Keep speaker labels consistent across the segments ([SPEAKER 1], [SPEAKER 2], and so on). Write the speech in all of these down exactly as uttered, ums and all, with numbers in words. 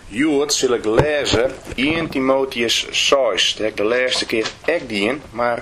[SPEAKER 1] Jood zal ik lezen Eerste Timotheus zes. Dat heb ik de laatste keer echt dien, maar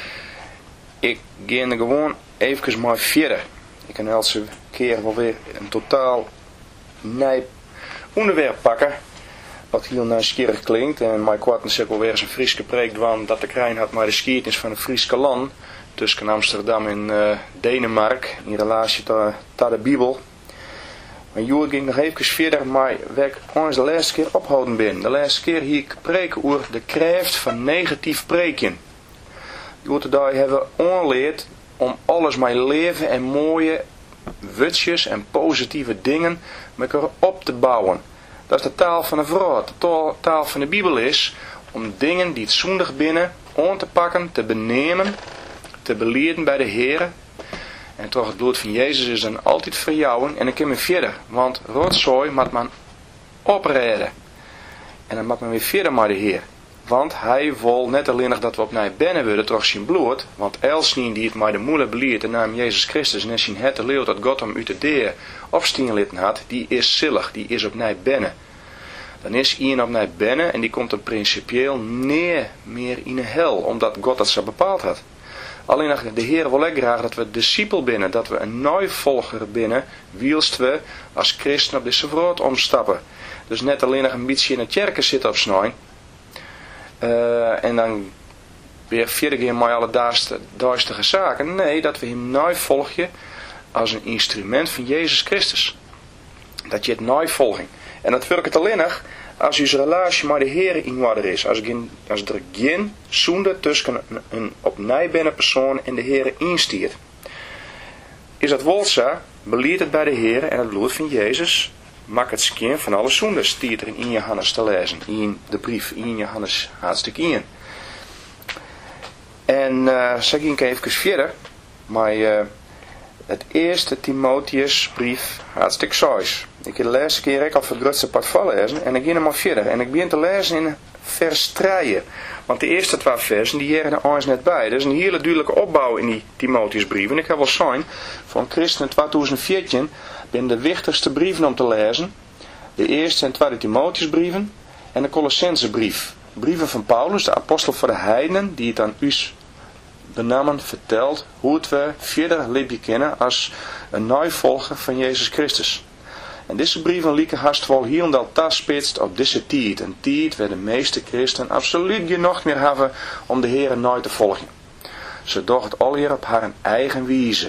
[SPEAKER 1] ik ga er gewoon even maar verder. Ik kan elke keer wel weer een totaal nieuw onderwerp pakken. Wat heel nieuwsgierig klinkt. En mijn kwart is ook wel weer eens een Frieske preek dwan dat de krijgen had maar de geschiedenis van het Friese land. Tussen Amsterdam en uh, Denemarken in relatie tot, tot de Bijbel. Maar Jood ging nog even verder, maar waar ik ons de laatste keer ophouden ben. De laatste keer hier ik preken over de kracht van negatief preken. Jood daar hebben we onleerd om alles met leven en mooie wutjes en positieve dingen met elkaar op te bouwen. Dat is de taal van de vrouw. De taal van de Bijbel is om dingen die het zondig binnen aan te pakken, te benemen, te beleiden bij de Heer. En toch het bloed van Jezus is dan altijd verjouwen. En dan kun je verder. Want rotzooi moet man oprijden. En dan moet men weer verder met de Heer. Want hij wil net alleen dat we opnieuw binnen worden door zijn bloed. Want Elsnien die het met de moeder beliedt de naam Jezus Christus. En zijn het leeuw dat God hem uit de deur opstien litten had. Die is zillig. Die is opnieuw binnen. Dan is iemand opnieuw binnen. En die komt dan principieel neer meer in de hel. Omdat God dat zo bepaald had. Alleen nog de Heer wil ik graag dat we discipel binnen, dat we een navolger binnen, wielst we als christen op deze vrood omstappen. Dus net alleen nog een beetje in de kerken zitten op snij. Uh, en dan weer verder gaan met alle duistere zaken. Nee, dat we hem navolgen als een instrument van Jezus Christus. Dat je het navolging. En dat werkt het alleen nog als je relatie met de Heer in orde is. Als, als er geen zonde tussen een, een opnieuw binnen persoon en de Heer instiert. Is dat wolsa, beliedt het bij de Heer en het bloed van Jezus maakt het skin van alle zonde. Stiert er in Johannes te lezen. In de brief in Johannes hartstikke in. En uh, zeg ik even verder. Maar uh, het eerste Timotheus brief hartstikke zes. Ik heb de laatste keer ik al voor het grootste part van lezen. En ik ga hem maar verder. En ik begin te lezen in vers drie. Want de eerste twee versen, die heren er ons net bij. Dat is een hele duidelijke opbouw in die Timotheusbrief. En ik heb wel zijn, van Christen tweeduizend veertien, ben de wichtigste brieven om te lezen. De eerste en tweede Timotheusbrieven. En de Colossensebrief. Brieven van Paulus, de apostel voor de heidenen, die het aan u benamen vertelt hoe het we verder leven kennen als een navolger van Jezus Christus. En deze brieven lieken haast wel hier en daar taspitst op deze tijd. Een tijd waar de meeste christen absoluut geen nog meer hebben om de Heer nooit te volgen. Ze doen het al hier op haar eigen wijze.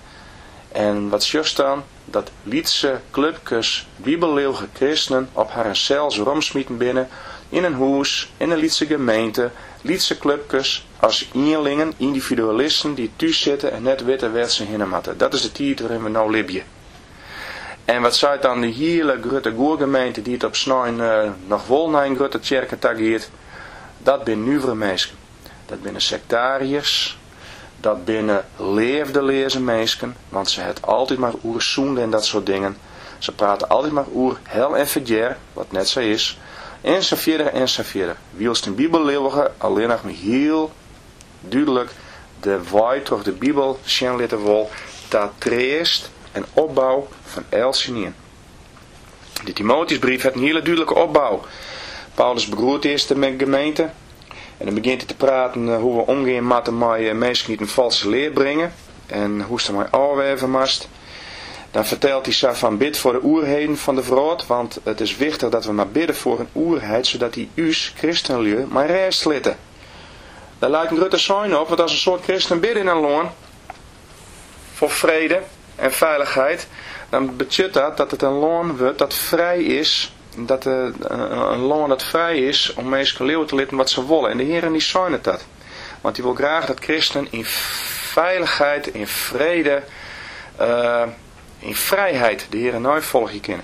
[SPEAKER 1] En wat juist dan, dat lietse clubjes, bibelleeuwige christenen op haar cels romsmieten binnen, in een huis, in een lietse gemeente, lietse clubjes, als eenlingen, individualisten die thuis zitten en net weten waar ze heen moeten. Dat is de tijd waarin we nou leven. En wat zei dan de hele grote goergemeente die het op snijn uh, nog wel naar een grote kerkentag heeft, dat zijn nuivere mensen. Dat zijn sectariërs, dat zijn leefdeleerse mensen, want ze het altijd maar over zonde en dat soort dingen. Ze praten altijd maar over hel en verder, wat net zo is. En zo verder en zo verder. Wielst een bibelleeuwige alleen nog maar heel duidelijk de waai door de Bijbel zien laten wil, dat treest en opbouw van Elsinien. De Timotheusbrief heeft een hele duidelijke opbouw. Paulus begroet eerst de gemeente. En dan begint hij te praten hoe we omgaan met de met mensen die een valse leer brengen. En hoe ze maar afwerven mast. Dan vertelt hij zo van bid voor de oerheden van de vrouw. Want het is wichtig dat we maar bidden voor een oerheid. Zodat die us, christenlui, maar rest litten. Daar lijkt een grote sign op. Want als een soort christen bidden in een loon. Voor vrede en veiligheid, dan betekent dat dat het een loon wordt dat vrij is, dat uh, een loon dat vrij is om mensen leven te litten wat ze willen. En de Heer die zijn het dat. Want die wil graag dat christen in veiligheid, in vrede, uh, in vrijheid de Heer nooit volgen kennen.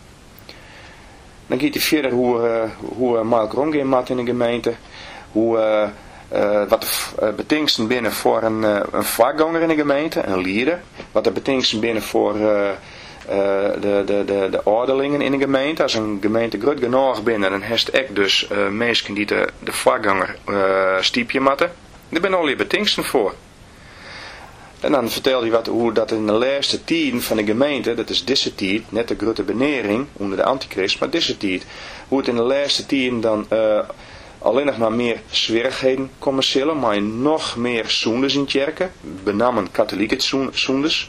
[SPEAKER 1] Dan gaat hij verder hoe, uh, hoe uh, Mark omgaan maakt in de gemeente, hoe uh, Uh, wat de uh, betingsten binnen voor een, uh, een vakganger in de gemeente, een leader. Wat de betingsten binnen voor uh, uh, de, de, de, de ordelingen in de gemeente. Als een gemeente groot genoeg binnen, dan heeft ik dus uh, mensen die de, de vakganger uh, stiepje matten. Daar ben al die betingsten voor. En dan vertelde hij wat, hoe dat in de laatste tien van de gemeente, dat is deze tijd, net de grote benering onder de antichrist, maar deze tijd, hoe het in de laatste tien dan uh, alleen nog maar meer zwierigheden komen zullen, maar nog meer zoendes in kerken, benamen katholieke zoendes.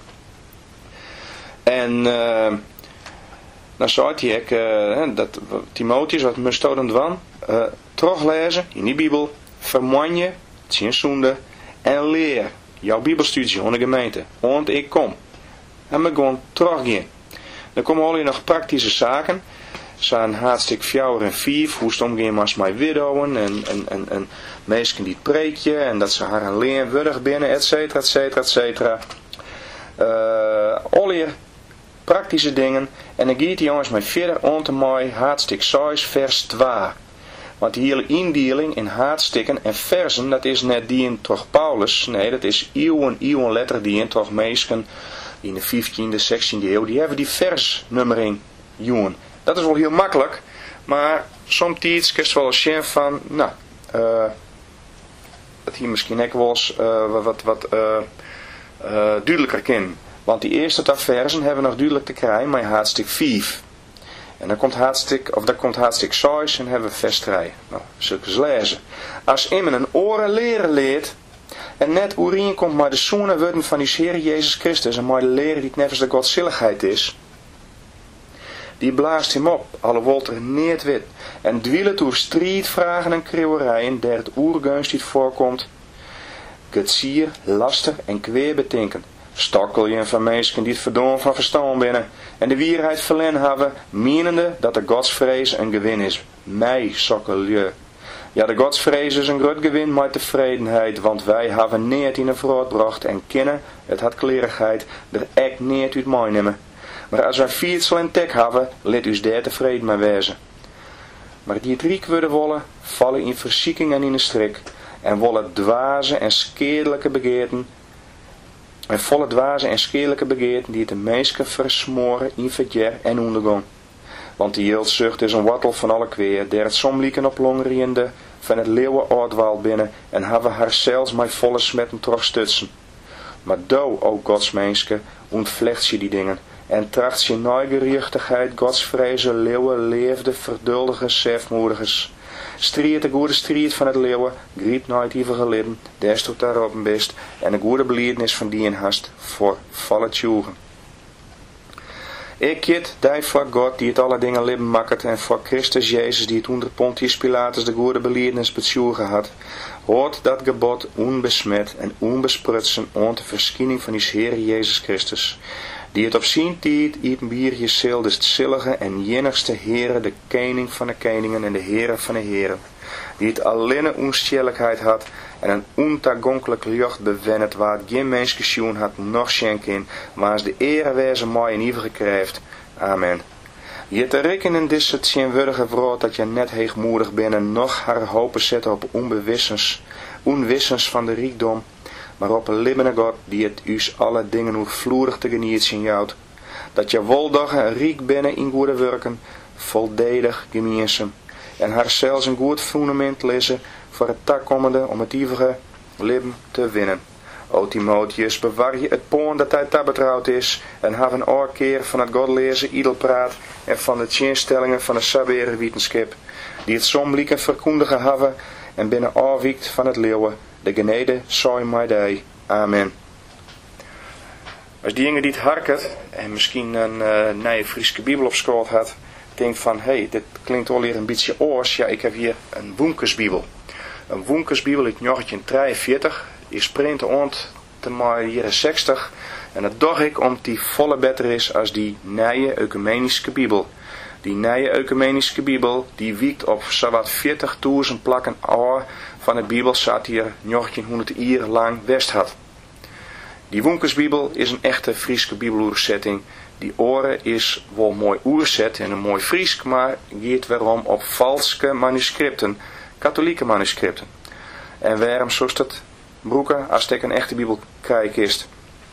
[SPEAKER 1] En uh, dan zei hij ook, uh, dat Timotheus, wat moest dan doen, uh, teruglezen in die Bijbel, verman je, zijn zonde, en leer jouw Bijbelstudie in de gemeente. Want ik kom. En we gaan teruggaan. Dan komen al nog praktische zaken. Zijn hartstikke vier en vijf. Hoe ze omgaan met mijn widowen. En, en, en, en mensen die het preekje. En dat ze haar een leenwürdig binnen. Et cetera, et cetera, et cetera. Uh, al hier praktische dingen. En dan gaat hij jongens mij verder onder mij. Hartstikke zes vers twee. Want die hele indeling in haatstikken en versen, dat is net die in toch Paulus. Nee, dat is eeuwen, eeuwen letter die in toch meesken in de vijftiende, zestiende eeuw. Die hebben die versnummering, jongen. Dat is wel heel makkelijk. Maar soms kun je wel eens zien van, nou, uh, dat hier misschien ook wel eens uh, wat, wat uh, uh, duidelijker kan. Want die eerste twee versen hebben we nog duidelijk te krijgen, maar haatstik vijf. En dan komt haatstik, of dan komt haatstik zes en hebben we vers drie. Nou, zullen we eens lezen. Als iemand een oren leren leert, en net oerien komt maar de zoenen worden van die Heer Jezus Christus, en maar de leren die het nevens de godzilligheid is, die blaast hem op, alle wolter neert wit, en dwielen door strijdvragen en krieuwerijen, der het oergeunst die voorkomt, getsier, laster en kweer betinken. Stokkel je van mensen die het verdoen van verstand binnen en de wierheid verlen hebben, menende dat de godsvrees een gewin is. Mij sokkel je. Ja, de godsvrees is een groot gewin met tevredenheid, want wij hebben neert in een voortbracht en kennen, het had klerigheid, er echt neert uit mij nemen. Maar als wij viertsel en tek hebben, let us daar tevreden mee wezen. Maar die het riek worden willen, vallen in verzieking en in de strik, en willen dwaze en skedelijke begeerten, en volle dwaze en skedelijke begeerten die het de meesten versmoren in verkeer en ondergang. Want die jeldzucht is een wortel van alle kweer, der het somlieken op longriende van het leeuwen oordwaal binnen, en hebben haar zelfs met volle smetten terugstutsen. Maar do, o godsmenske, ontvlecht je die dingen, en tracht je neugierigheid, godsvrezen, leeuwen, leefde, verduldige, zelfmoedigers. Strijd de goede strijd van het leeuwen, griep nooit even geleden, des tot daarop een best, en de goede belijdenis van die in hast, voor vallen tjoegen. Ik kit, die voor God, die het alle dingen libben makkert, en voor Christus Jezus, die het onder Pontius Pilatus de goede belijdenis betjoegen had, hoort dat gebod onbesmet en onbesprutsen aan de verschijning van die Heer Jezus Christus, die het op zijn tijd eten bierje zil, de zillige en jenigste Heere, de koning van de koningen en de Heere van de heren, die het alleen onstjelligheid had en een ontagonkelijk licht bewennet, waar het geen mens gesjoen had, nog schenken, maar als de ere wezen mooi en eeuwige krijgt. Amen. Je te rekenen is het zinwürdige vrouw dat je net heegmoedig bent en nog haar hopen zet op onbewissens, onwissens van de rijkdom, maar op een libbene God die het us alle dingen oervloerig te genieten jouwt. Dat je woldagen rijk binnen in goede werken, voldedig gemeenzaam, en haar zelfs een goed fundament lezen voor het takkommende om het eeuwige leven te winnen. O Timotheus, bewaar je het poon dat hij daar betrouwd is, en have een oorkeer van het godlezen idelpraat en van de tjinstellingen van de sabbere wetenschap, die het somlieken verkondigen hebben en binnen afwiekt van het leeuwen. De genede zij mij die. Amen. Als die jongen die het harket en misschien een uh, nieuwe Friese Bijbel op school had, denkt van, hé, hey, dit klinkt wel hier een beetje oors. Ja, ik heb hier een Woenkersbijbel. Een Woenkersbijbel uit negentien drieënveertig. Die sprint ont te maar jaren zestig. En dat dacht ik omdat die volle beter is als die nieuwe ecumenische Bijbel. Die nieuwe ecumenische Bijbel, die wiekt op zowat veertigduizend plakken ouder van de Bijbel zat hier negentienhonderd jaar lang west had. Die Woenkersbijbel is een echte Friese Bijbeloerzetting. Die oren is wel mooi oerzet en een mooi Fries, maar gaat waarom op valske manuscripten, katholieke manuscripten. En waarom zoals dat broeken als ik een echte Bijbel krijg is.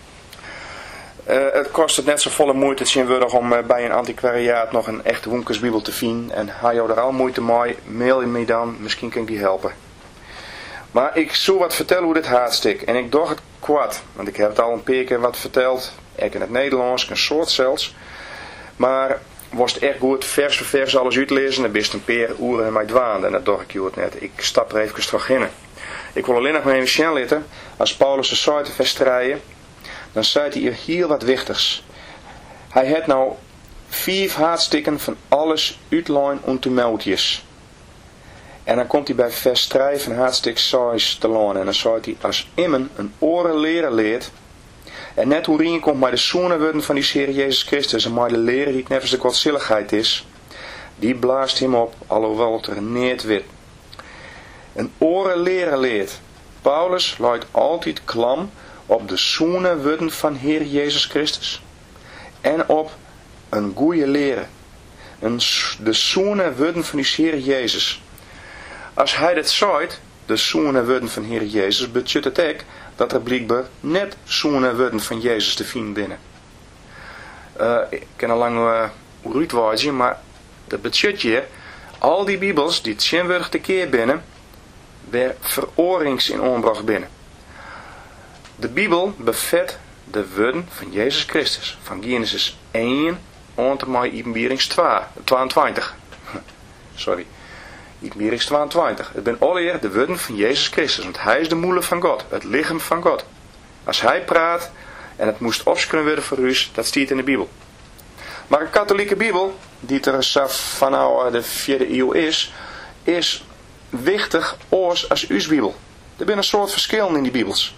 [SPEAKER 1] Uh, het kost het net zo volle moeite zinwürdig om uh, bij een antiquariaat nog een echte Woenkersbijbel te vinden. En ga je er al moeite mee, mail je me dan, misschien kan ik die helpen. Maar ik zou wat vertellen hoe dit hartstikke. En ik dacht het kwad. Want ik heb het al een paar keer wat verteld. Ik in het Nederlands, een soort zelfs. Maar was het echt goed, vers voor vers alles uitlezen. Dan best een paar uren in mij dwaande. En dat dacht ik het net. Ik stap er even terug in. Ik wil alleen nog maar even zien laten. Als Paulus de site verstrijden. Dan zei hij hier heel wat wichtigs. Hij had nou vier haatstikken van alles uitlijn en Timotheus. En dan komt hij bij vers drie van haatstik zes te laan. En dan zei hij, als immen een oren leren leert. En net hoe rien komt bij de zoenen worden van die Heer Jezus Christus. En bij de leren die het nevens de godzilligheid is. Die blaast hem op, alhoewel het er niet wit. Een oren leren leert. Paulus luidt altijd klam op de zoenen worden van Heer Jezus Christus. En op een goede leren. Een, de zoenen worden van die Heer Jezus. Als hij dat zegt, de zoenen worden van Heer Jezus, betekent het ook dat er blijkbaar net zoenen worden van Jezus te vinden binnen. Uh, ik ken al lang uh, uitwijzen, maar dat betekent hier, al die bibels die tjenwurdig te keer binnen, weer veroorings in onbracht binnen. De Bijbel bevat de woorden van Jezus Christus, van Genesis één tot en met Openbarings tweeëntwintig. Sorry. Openbarings tweeëntwintig. Het zijn alleer de woorden van Jezus Christus. Want hij is de moeder van God. Het lichaam van God. Als hij praat. En het moest opschreven worden voor u. Dat staat in de Bijbel. Maar een katholieke Bijbel. Die er van nou de vierde eeuw is. Is wichtig oors als uw Bijbel. Er zijn een soort verschillen in die Bijbels.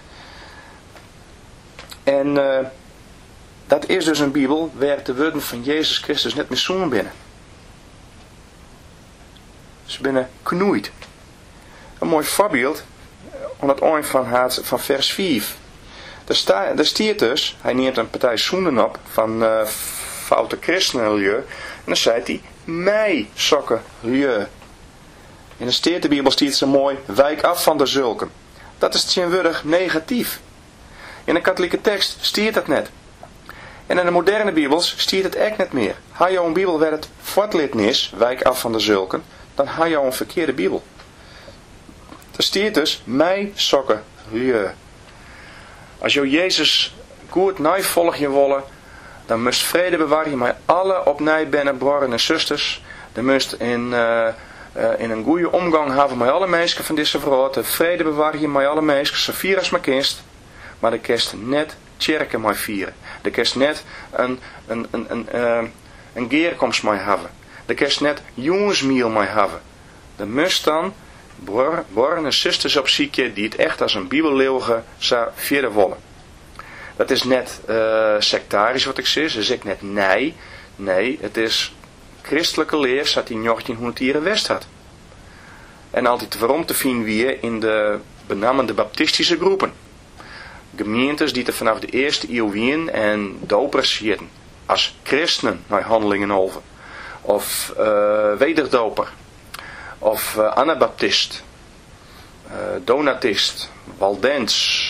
[SPEAKER 1] En uh, dat is dus een Bijbel. Waar de woorden van Jezus Christus net meer zoen binnen. Ze binnen knoeit. Een mooi voorbeeld aan het eind van, het, van vers vijf. Daar, sta, daar stiert dus, hij neemt een partij zoenen op van uh, foute christenenlieu. En dan zei hij, mij sokken lieu. In de steert de Bijbel stiert zo mooi, wijk af van de zulken. Dat is tegenwoordig negatief. In de katholieke tekst stiert dat net. En in de moderne Bijbels stiert het echt net meer. Had je een Bijbel waar het voortlid is, wijk af van de zulken, dan had je een verkeerde Bijbel. Er staat dus, mij sokken lieu. Als je Jezus goed navolg je willen, dan moest vrede bewaren met alle opnieuw binnen broers en zusters. Dan moest in, uh, uh, in een goede omgang hebben met alle mensen van deze wereld. De vrede bewaren je met alle mensen, zo vier als maar kinst. Maar de kerst net tjerken mij vieren. De kerst net een, een, een, een, uh, een geerkomst mij hebben. De kerst net jongensmiel mij hebben. De moest dan broers en zusters op ziekje die het echt als een bibelleeuwige zou verder willen. Dat is net uh, sectarisch wat ik zeg. Dat is ik net nee. Nee, het is christelijke leer dat die negentienhonderd jaar west had. En altijd waarom te vinden wie in de benamende baptistische groepen. Gemeentes die er vanaf de eerste eeuw wien en dopers hielden. Als christenen naar handelingen over. Of uh, wederdoper. Of uh, anabaptist. Uh, donatist. Waldens.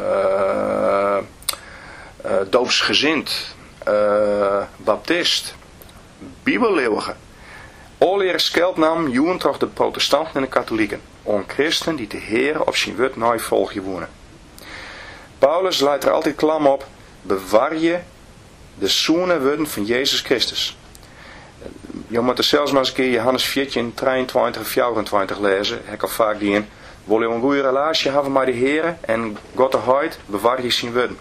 [SPEAKER 1] Uh, uh, doopsgezind. Uh, baptist. Bibelleeuwige. Alleer scheldnaam joen toch de protestanten en de katholieken. Om christen die de Heer op zijn woord navolgen wonen. Paulus leidt er altijd klam op. Bewaar je de zoenen woorden van Jezus Christus. Je moet er zelfs maar eens een keer Johannes veertien, drieëntwintig en vierentwintig lezen. Ik heb al vaak die in. Wil je een goede relatie hebben met de Heer en God de huid, bewaar je zijn woorden.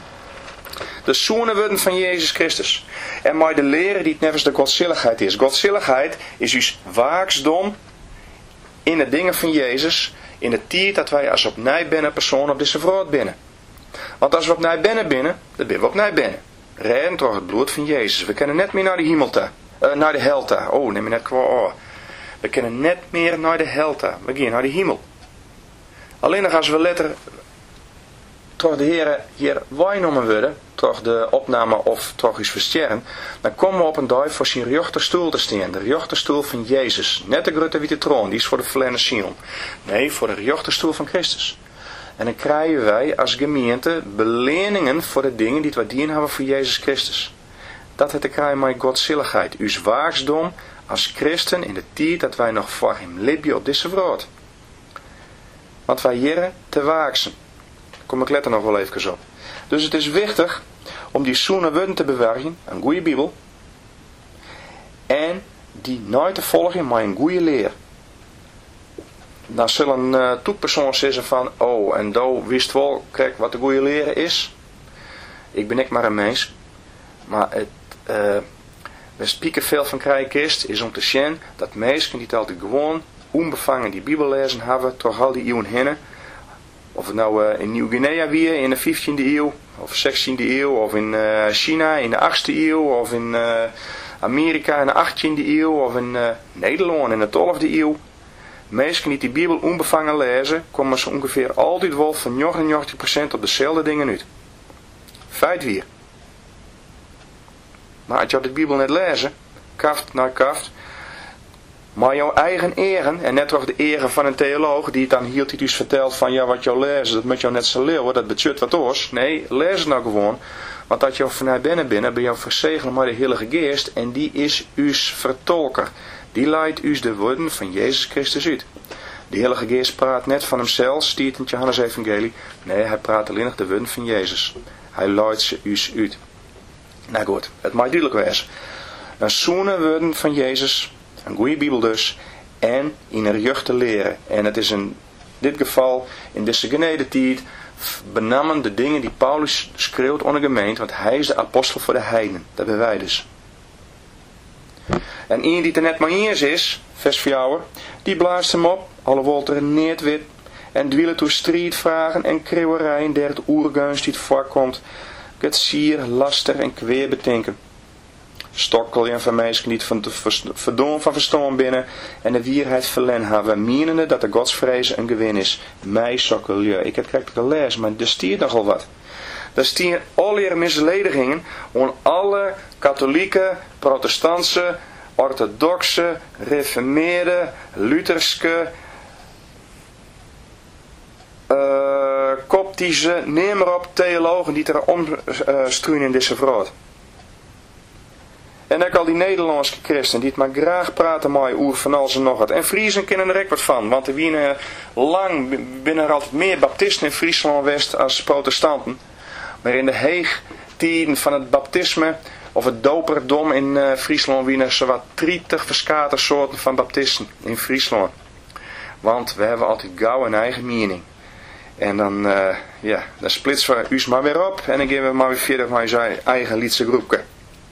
[SPEAKER 1] De zoenen woorden van Jezus Christus. En met de leren die het nevens de godzilligheid is. Godzilligheid is dus waaksdom in de dingen van Jezus. In de tijd dat wij als opnieuw binnen persoon op deze wereld binnen. Want als we opnieuw binnen binnen, dan zijn we opnieuw binnen. Rijden door het bloed van Jezus. We kunnen net meer naar de hemelta. Uh, naar de helta. Oh, neem me net kwaad. Oh. We kunnen net meer naar de helta. We gaan naar de hemel. Alleen nog als we letter door de Heer hier waargenomen worden, door de opname of door iets versterren, dan komen we op een dag voor zijn rechterstoel te staan. De rechterstoel van Jezus. Net de grote witte troon, die is voor de verlenen Sion. Nee, voor de rechterstoel van Christus. En dan krijgen wij als gemeente beleningen voor de dingen die we dienen hebben voor Jezus Christus. Dat het te krijgen met godzilligheid. Uw waaksdom als christen in de tijd dat wij nog voor hem leven op deze wereld. Want wij jaren te waaksen. Daar kom ik later nog wel even op. Dus het is wichtig om die zoene woorden te bewerken, een goede Bijbel. En die nooit te volgen met een goede leer. Dan zullen uh, toetpersonen zeggen van, oh, en do wist wel, kijk wat de goede leren is. Ik ben ik maar een mens. Maar het, uh, waar spieken veel van krijgen is, is om te zien dat mensen die het altijd gewoon onbevangen die Bijbel lezen hebben, toch al die eeuwen heen. Of het nou uh, in Nieuw-Guinea weer in de vijftiende eeuw, of zestiende eeuw, of in uh, China in de achtste eeuw, of in uh, Amerika in de achttiende eeuw, of in uh, Nederland in de twaalfde eeuw. Mensen die die Bijbel onbevangen lezen, komen ze ongeveer altijd wel van negenennegentig procent op dezelfde dingen uit. Feit weer. Maar als je de Bijbel net lezen, kaft na kaft, maar jouw eigen eren, en net toch de eren van een theoloog, die het dan hier dus vertelt van, ja, wat jou lezen, dat moet jou net zo leeuwen, dat betjut wat oors. Nee, lees het nou gewoon. Want dat jou vanuit binnen binnen, ben jou verzegeld met de Heilige Geest, en die is us vertolker. Die leidt us de woorden van Jezus Christus uit. De Heilige Geest praat net van hemzelf, stiet in het Johannes Evangelie. Nee, hij praat alleen nog de woorden van Jezus. Hij leidt ze us uit. Nou goed, het mag duidelijk wezen. Een zoene woorden van Jezus, een goede Bijbel dus, en in een jeugd te leren. En het is in dit geval, in deze genedetijd, benamen de dingen die Paulus schreeuwt aan de gemeente, want hij is de apostel voor de heidenen. Dat ben wij dus. En iemand die er net maar eens is, vers vier, die blaast hem op, alhoewel er neert wit, en dwielen toe strijdvragen en kreeuwerijen, der het oergeunst die het voorkomt, het sier, laster en kweer betinken. Stokkel en van mensen niet van verdoen van verstaan binnen en de wierheid verlen hebben, menende dat de godsvrezen een gewin is. Mij sokkel je. Ik heb kijk gelezen, maar er stiert nogal wat. Er stiert alle misledigingen aan alle katholieke, protestantse, orthodoxe, reformeerde, Lutherske, uh, koptische, neem maar op, theologen die er omstruinen in deze vrouw. En ook al die Nederlandse christen die het maar graag praten met oer van alles en nog wat. En Friesen kennen er ook wat van. Want er wienen lang binnen er altijd meer baptisten in Friesland West als protestanten. Maar in de heegtijden van het baptisme of het doperdom in uh, Friesland wienen er zowat drietig verschillende soorten van baptisten in Friesland. Want we hebben altijd gauw een eigen mening. En dan, uh, ja, dan splitsen we us maar weer op en dan gaan we maar weer verder met zijn eigen liedse groepje.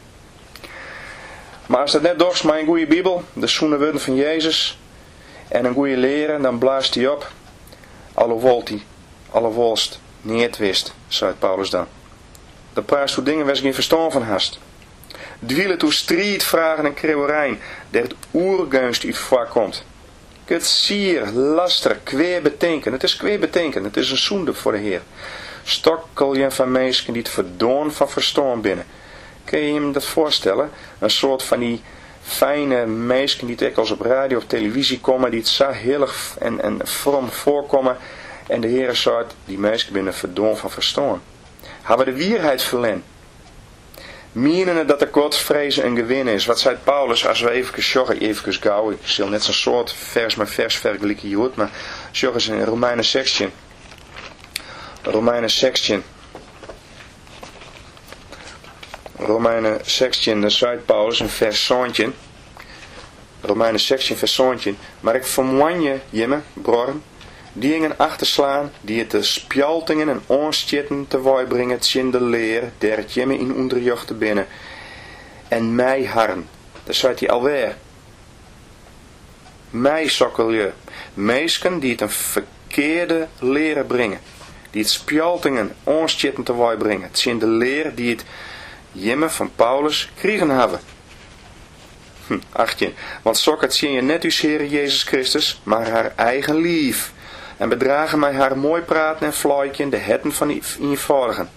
[SPEAKER 1] Maar als dat net dorst met een goede Bijbel, de zoene woorden van Jezus en een goede leren, dan blaast hij op. Alhoewel hij, alhoewel het niet wist, zei Paulus dan. De praat toe dingen waar ze geen verstand van hast. Dwielen toe strijdvragen en kreeuwerijn, der het oergeunst uit voorkomt. Het sier, laster, kweer betinken. Het is kweer betinken, het is een zonde voor de Heer. Stokkeljen van mensen die het verdoon van verstand binnen. Kun je je dat voorstellen? Een soort van die fijne mensen die dikwijls op radio of televisie komen, die het zo heel en, en from voorkomen. En de Heer zegt, die mensen binnen verdoon van verstaan. Hebben we de wierheid verlen. Menende dat de godsvrezen een gewin is. Wat zei Paulus, als we even sjoggen, even gauw. Ik zal net zo'n soort vers met vers vergelijken hier, maar sjoggen ze in Romeinen zestien. Romeinen zestien. Romeinen zestien, daar zei Paulus een vers zoontje. Romeinen zestien vers zoontje. Maar ik vermoan je, jimme, broer, dingen achterslaan, die het de spjaltingen en onstjetten te wooi brengen, tjen de leer, der het jimme in onderjocht te binnen. En mij harm. Dat zei hij alweer. Mij sokkel je. Meesken die het een verkeerde leren brengen. Die het spjaltingen, onstjetten te wooi brengen, tjen de leer, die het jimme van Paulus kriegen hebben. Hm, achttien. Want sokkert zien je net uw Heer Jezus Christus, maar haar eigen lief. En bedragen mij haar mooi praten en fluitje de hetten van in je vorigen.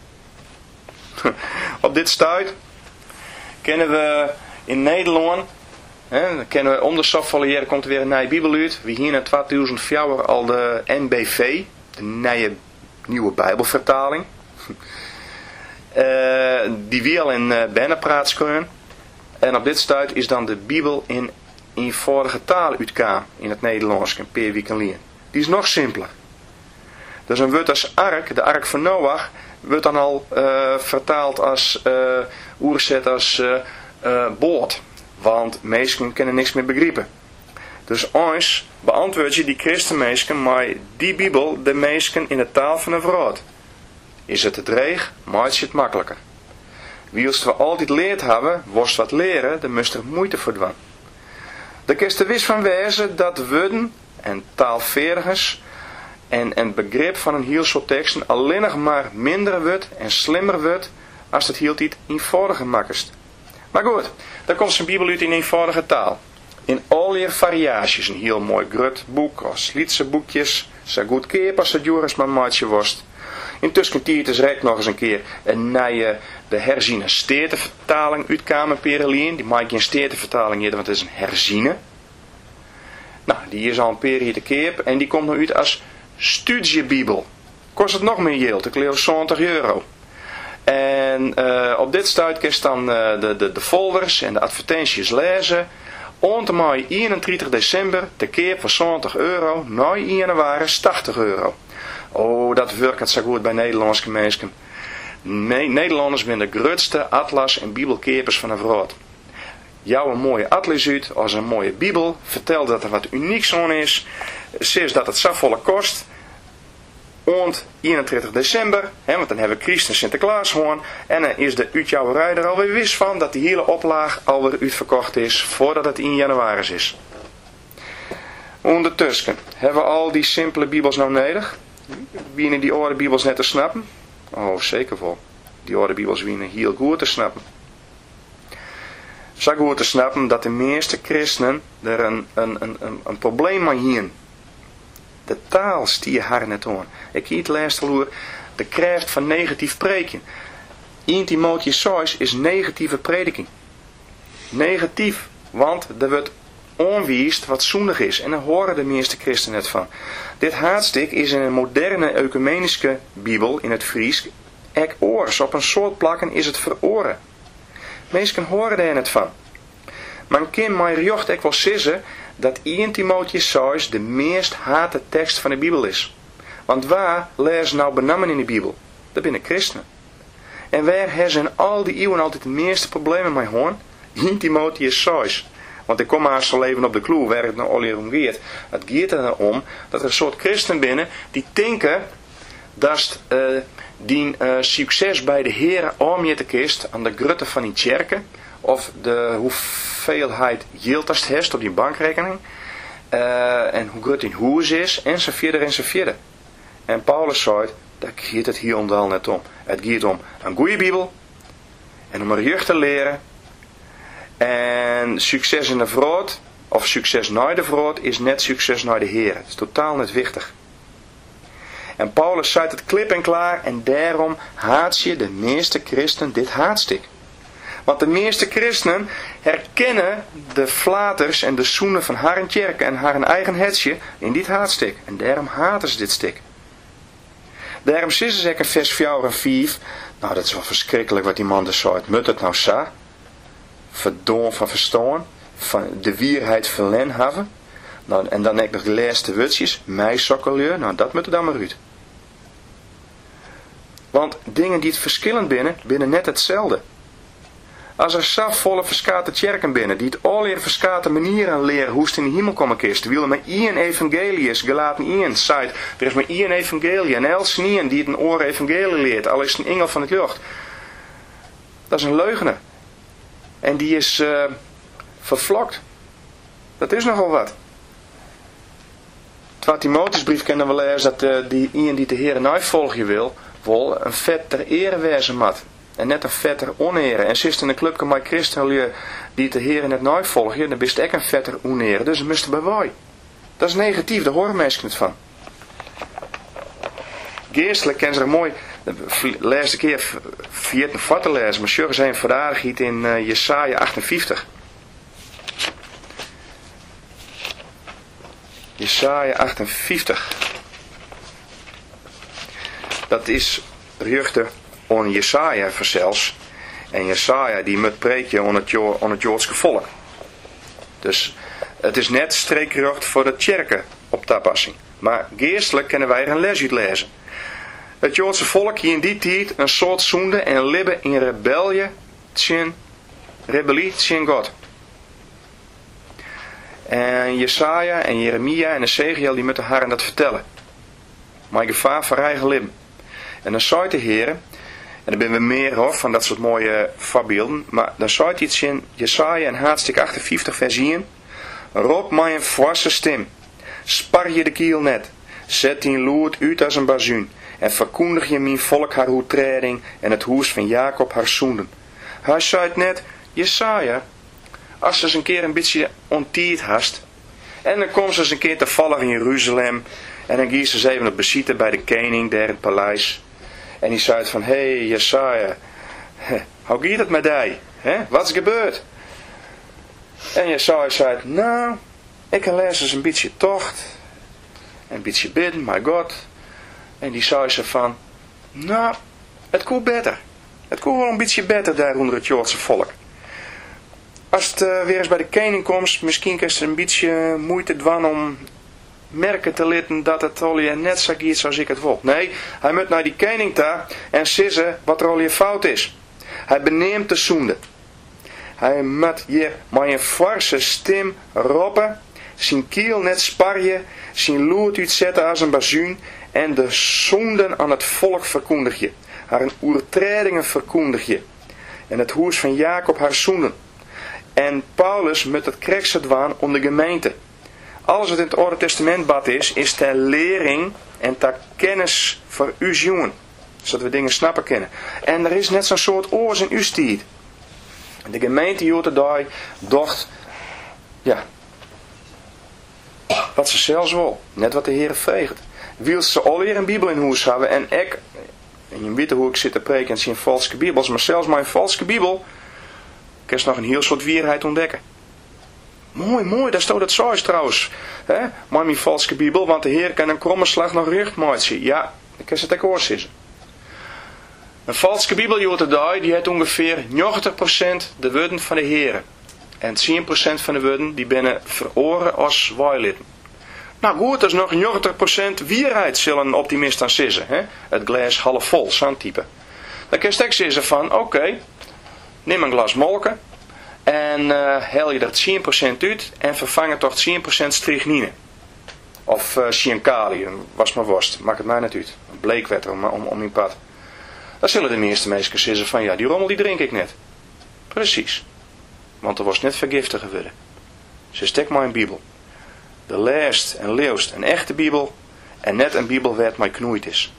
[SPEAKER 1] Op dit stuit kennen we in Nederland, hè, kennen we om de zoveel jaren komt er weer een nieuwe Bijbel uit. We hier in tweeduizend vier al de N B V, de nieuwe, nieuwe Bijbelvertaling. Uh, die we al in uh, Bennenpraats kunnen. En op dit stuit is dan de Bijbel in eenvoudige taal uitkwam in het Nederlands en per wie kan leren. die is nog simpeler. Dus een woord als ark, de ark van Noach, wordt dan al uh, vertaald als, uh, oerzet als uh, uh, boot. Want mensen kunnen niks meer begrijpen. Dus ons beantwoord je die christenmeesken maar die Bijbel de meesken in de taal van een vrouw. Is het te dreig, maakt je het makkelijker. Wie als we altijd leerd hebben, worst wat leren, dan moest er moeite voor doen. Dan kun je er wist van wezen dat woorden en taalvaardigers en een begrip van een heel soort teksten alleen nog maar minder wordt en slimmer wordt als het heel iets eenvoudiger makkest. Maar goed, dan komt zijn Bijbel uit in eenvoudige taal. In al je variaties, een heel mooi grut boek, als Lietse boekjes, zo goed keer als het Joris maar maatje worst. Intussen tiert is rijk nog eens een keer een nieuwe, de herziene steertevertaling uit Kamerperelien. Die maak je een steertevertaling hier, want het is een herziene. Nou, die is al een periode te keer en die komt nu uit als studiebibel. Kost het nog meer geld, ik leer zeventig euro. En uh, op dit stuit kun je dan uh, de, de, de folders en de advertenties lezen. Ont mei eenentwintig december te keer voor zeventig euro, na januari tachtig euro. Oh, dat werkt zo goed bij Nederlandse mensen. Nee, Nederlanders zijn de grootste atlas- en bibelkepers van de wereld. Jouw een mooie atlas uit, als een mooie bibel, vertel dat er wat unieks aan is, zeg dat het zo volle kost. Ont eenentwintig december, hè, want dan hebben we Christus Sinterklaas gewoon, en dan is de uit jouw rijder alweer wist van dat die hele oplaag alweer uitverkocht is voordat het in januari is. Ondertussen hebben we al die simpele bibels nou nodig. Wienen die oude bibels net te snappen? Oh, zeker wel. Die oude bibels wienen heel goed te snappen. Zo goed te snappen dat de meeste christenen er een, een, een, een, een probleem mee hebben. De taal stier haar net aan. Ik heb het laatst al de kracht van negatief preken. eerste Timotheüs zes is negatieve prediking. Negatief, want er wordt onwiest wat zondig is. En daar horen de meeste christenen net van. Dit haatstuk is in een moderne ecumenische Bijbel in het Fries ek oors. Op een soort plakken is het veroren. Mensen horen daar net van. Man kan maar jocht ek wel zeggen dat eerste Timotheüs zes de meest hate tekst van de Bijbel is. Want waar lezen nou benamen in de Bijbel? Dat zijn christenen. En waar hebben ze in al die eeuwen altijd de meeste problemen mee gehad? eerste Timotheüs zes. Want ik kom maar zo leven op de kloe waar het nou al hier om gaat. Het gaat erom dat er een soort christen binnen die denken dat uh, die uh, succes bij de Heer aanmeten kist aan de grutte van die kerken of de hoeveelheid geld dat heeft op die bankrekening uh, en hoe groot die huis is enzovoort enzovoort. En Paulus zei, daar gaat het hier om net om. Het gaat om een goede Bijbel en om er jeugd te leren. En succes in de vrood, of succes naar de vrood, is net succes naar de Heer. Het is totaal niet wichtig. En Paulus zei het klip en klaar, en daarom haat je de meeste christenen dit haatstuk. Want de meeste christenen herkennen de flaters en de zoenen van haar kerk en haar eigen hetsje in dit haatstuk. En daarom haten ze dit stuk. Daarom zitten ze in vers vier en vijf. Nou, dat is wel verschrikkelijk wat die man dus zei. Moet het nou sa? Verdoon van verstaan, van de wierheid van len hebben. Nou, en dan heb ik nog de laatste woordjes, mij sokkeleur, nou dat moet er dan maar uit. Want dingen die het verschillend binnen, binnen net hetzelfde. Als er zo volle verskate kerken binnen, die het alleer verskate manieren leren hoe het in de hemel komen kist, wil er maar één evangelie is, gelaten één, zei er is maar één evangelie, en els nien die het een oor evangelie leert, al is het een engel van het lucht. Dat is een leugener. En die is uh, vervlokt. Dat is nogal wat. Tweede Timotheusbrief kennen we lezen dat uh, die iemand die de Heer navolgen wil, wil een vet ter ere wezen mat. En net een vet ter onere. En zit in een clubje met christenen die de Heer net navolgen, dan is het ook een vet ter onere. Dus dat moest er bij wij. Dat is negatief, daar horen mensen het van. Geestelijk kennen ze er mooi. De laatste keer via het vat te lezen, maar Sjurgen zijn vandaag iets in uh, Jesaja achtenvijftig. Jesaja achtenvijftig. Dat is rechte on Jesaja verzels. En Jesaja die moet preken on het, jo- on het Joodse volk. Dus het is net streekrecht voor de kerken op toepassing. Maar geestelijk kunnen wij er een les uit lezen. Het Joodse volk hier in die tijd een soort zonde en libben in rebellie tegen, rebellie tegen God. En Jesaja en Jeremia en Ezekiel die moeten haar dat vertellen. Maar gevaar voor eigen libben. En dan zei de Heer, en dan ben we meer hoor, van dat soort mooie voorbeelden, maar dan zei hij iets in Jesaja en hoofdstuk achtenvijftig vers één. Roep mij een forse stem, spar je de kiel net, zet die lood uit als een bazuin, en verkondig je mijn volk haar oertreding en het huis van Jacob haar zoenden. Hij zei het net, Jesaja, als ze eens een keer een beetje ontierd hast, en dan komt ze eens een keer te vallen in Jeruzalem, en dan gaan ze eens even op bezieten bij de koning daar in het paleis. En die zei van, hé hey, Jesaja, hoe gaat het met die? Wat is gebeurd? En Jesaja zei, nou, ik kan lezen eens een beetje tocht, een beetje bidden, my God. En die zei ze van, nou, het kon beter. Het kon wel een beetje beter daar onder het Joodse volk. Als het uh, weer eens bij de koning komt, misschien is er een beetje moeite dwan om merken te laten dat het al je net zo gaat zoals ik het wil. Nee, hij moet naar die koning daar en zeggen wat er al je fout is. Hij beneemt de zonde. Hij moet hier met een forse stem roepen, zijn kiel net sparje, zijn lood uitzetten als een bazuin en de zonden aan het volk verkondig je. Haar oertredingen verkondig je. En het huis van Jacob haar zonden. En Paulus moet het kreksen dwaan om de gemeente. Alles wat in het Oude Testament bad is, is ter lering en ter kennis voor uw jongen. Zodat we dingen snappen kunnen. En er is net zo'n soort oors in uw stiet. De gemeente Joodendij dacht, ja, wat ze zelfs wil. Net wat de Heer veegt. Wil ze alweer een Bijbel in huis hebben en ik, en je weet hoe ik zit te preken en zie een valse Bijbels, maar zelfs mijn valse Bijbel, kan je nog een heel soort wierheid ontdekken. Mooi, mooi, daar staat het zo is trouwens. Hè? Maar mijn valse Bijbel, want de Heer kan een kromme slag nog recht maken. Ja, ik kan het ook zeggen. Een valse Bijbel Joodendij, die heeft ongeveer negentig procent de woorden van de Heer. En tien procent van de woorden die binnen veroren als waailitten. Nou goed, dat is nog negentig procent wierheid, zullen een optimist dan zeggen. Hè? Het glas half vol, zo'n type. Dan kun je ook zeggen van, oké, okay, neem een glas molken. En uh, haal je er tien procent uit en vervang het toch tien procent strychnine. Of uh, cyankali, was maar worst, maakt het mij net uit. Een bleekwetter om, om, om in pad. Dan zullen de meeste mensen zeggen van, ja, die rommel die drink ik net. Precies. Want er was net vergiftig geworden. Ze stek maar een Bijbel. De leest en leest een echte Bijbel en net een Bijbel waar het mij knoeid is.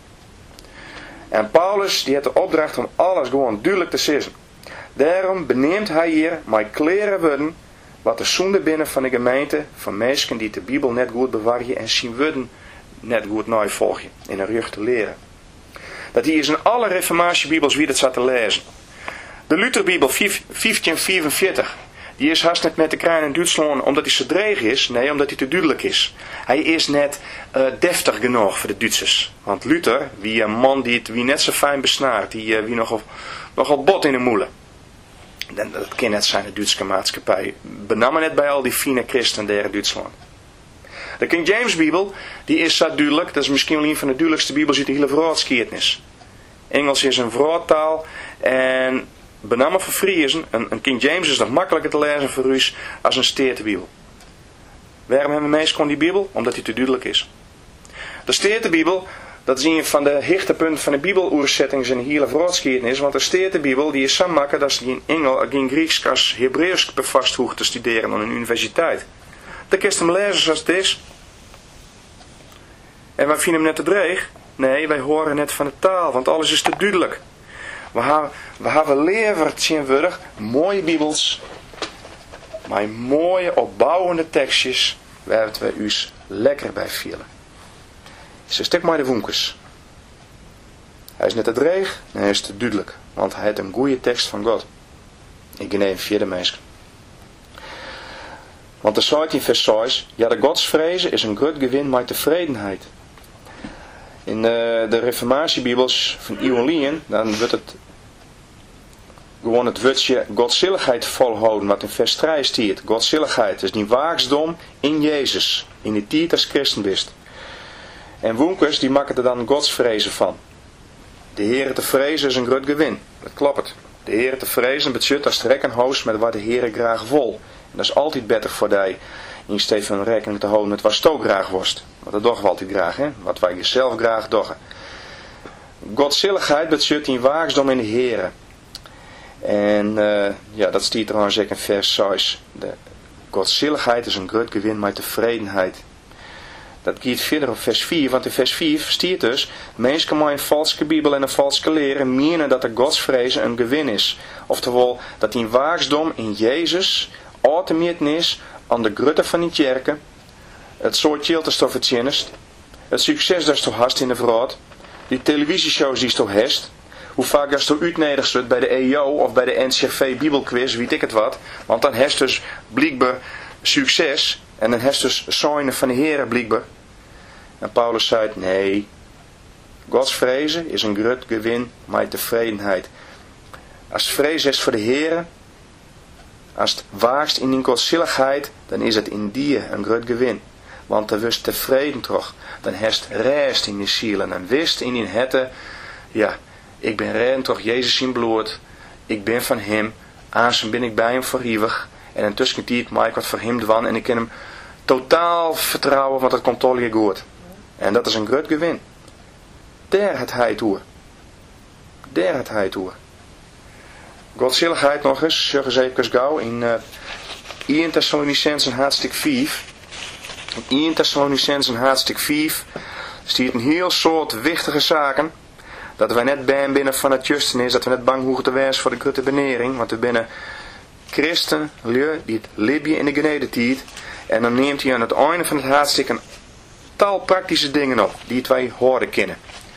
[SPEAKER 1] En Paulus die heeft de opdracht om alles gewoon duidelijk te zeggen. Daarom beneemt hij hier mijn kleren woorden wat de zonde binnen van de gemeente van mensen die de Bijbel net goed bewaren en zien woorden net goed navolgen in een rug te leren. Dat hij is in alle reformatiebibels wie dat zat te lezen. De Lutherbibel vijftien vierenveertig. Die is haast net met de kraan in Duitsland omdat hij zo dreig is. Nee, omdat hij te duidelijk is. Hij is net uh, deftig genoeg voor de Duitsers. Want Luther, wie een man die het wie net zo fijn besnaart. Die uh, wie nogal, nogal bot in de moelen. En dat kan net zijn de Duitse maatschappij. Benamen net bij al die fine christen daar in Duitsland. De King James Bijbel, die is zo duidelijk. Dat is misschien wel een van de duidelijkste Bijbels uit de hele vrouwtskiertnis. Engels is een vrouwtaal. En benamen voor Friesen, een, een King James is nog makkelijker te lezen voor u als een Steertebijbel. Waarom hebben we meestal die Bijbel? Omdat die te duidelijk is. De Steertebijbel, dat is een van de hichtepunten van de Bijbeloorzettings in de hele vrouwtskiernis. Want de Steertebijbel die is zo makkelijk dat ze geen Engel, geen Grieks als Hebreeuws bevast hoeft te studeren aan een universiteit. Dan kun je hem lezen zoals het is. En wij vinden hem net te dreig. Nee, wij horen net van de taal, want alles is te duidelijk. We hebben, we hebben leverd, zinwürdig, mooie Bijbels, maar mooie opbouwende tekstjes, waar we u lekker bij vielen. Ze stek maar de woenkes. Hij is net te dreig, en hij is te duidelijk, want hij heeft een goede tekst van God. Ik neem vierde mensen. Want er staat in vers zes, ja, de godsvrezen is een groot gewin met tevredenheid. In de, de reformatiebibels van Iolien, dan wordt het gewoon het woordje godzilligheid volhouden, wat in vers drie staat. Godzilligheid is die waaksdom in Jezus, in die tijd als christen bist. En woenkers die maken er dan godsvrezen van. De Heere te vrezen is een groot gewin. Dat klopt. De Heere te vrezen betekent als rekkenhoos met wat de Heere graag wil. En dat is altijd beter voor die in steeds van rekening te houden met wat sto graag worst. Want dat doen we altijd graag, hè? Wat wij zelf graag doen. Godzilligheid betekent in waagsdom in de Heere. En uh, ja, dat staat trouwens ook in vers zes. De godzilligheid is een groot gewin met tevredenheid. Dat gaat verder op vers vier, want in vers vier staat dus: mensen met een valse bibel en een valse leer menen dat de godsvrezen een gewin is. Oftewel, dat die waagsdom in Jezus automatisch is aan de grutte van die kerken. Het soort chiltes toch verzinnest. Het succes dat je toch hast in de vrouwt. Die televisieshows die je toch hast. Hoe vaak dat je toch uitnederigd wordt bij de E O of bij de N C R V Bibelquiz, weet ik het wat. Want dan heeft dus blijkbaar succes. En dan heeft dus zonen van de Heere blijkbaar. En Paulus zei, nee. Gods vrezen is een groot gewin met tevredenheid. Als het vrees is voor de Heere. Als het waagst in die godzilligheid. Dan is het in die een groot gewin. Want dan wist tevreden toch. Dan heeft rest in die ziel. En dan wist in die hette. Ja, ik ben ren toch Jezus in bloed. Ik ben van hem. Aanzien ben ik bij hem voor eeuwig. En intussen die maak ik wat voor hem dwan. En ik kan hem totaal vertrouwen. Want het komt al goed. En dat is een groot gewin. Daar het hij toe. Daar het hij toe. Godzilligheid nog eens. Zeg eens even gauw. In uh, Eerste Thessalonicenzen hoofdstuk vijf. In Eerste Thessalonicenzen hoofdstuk vijf. Staat een heel soort wichtige zaken. Dat wij net bang binnen van het juisten is. Dat we net bang hoeven te wezen voor de grote benering. Want we binnen christen, lui, die het libje in de genedetijd. En dan neemt hij aan het einde van het hoofdstuk een tal praktische dingen op. Die wij horen kennen.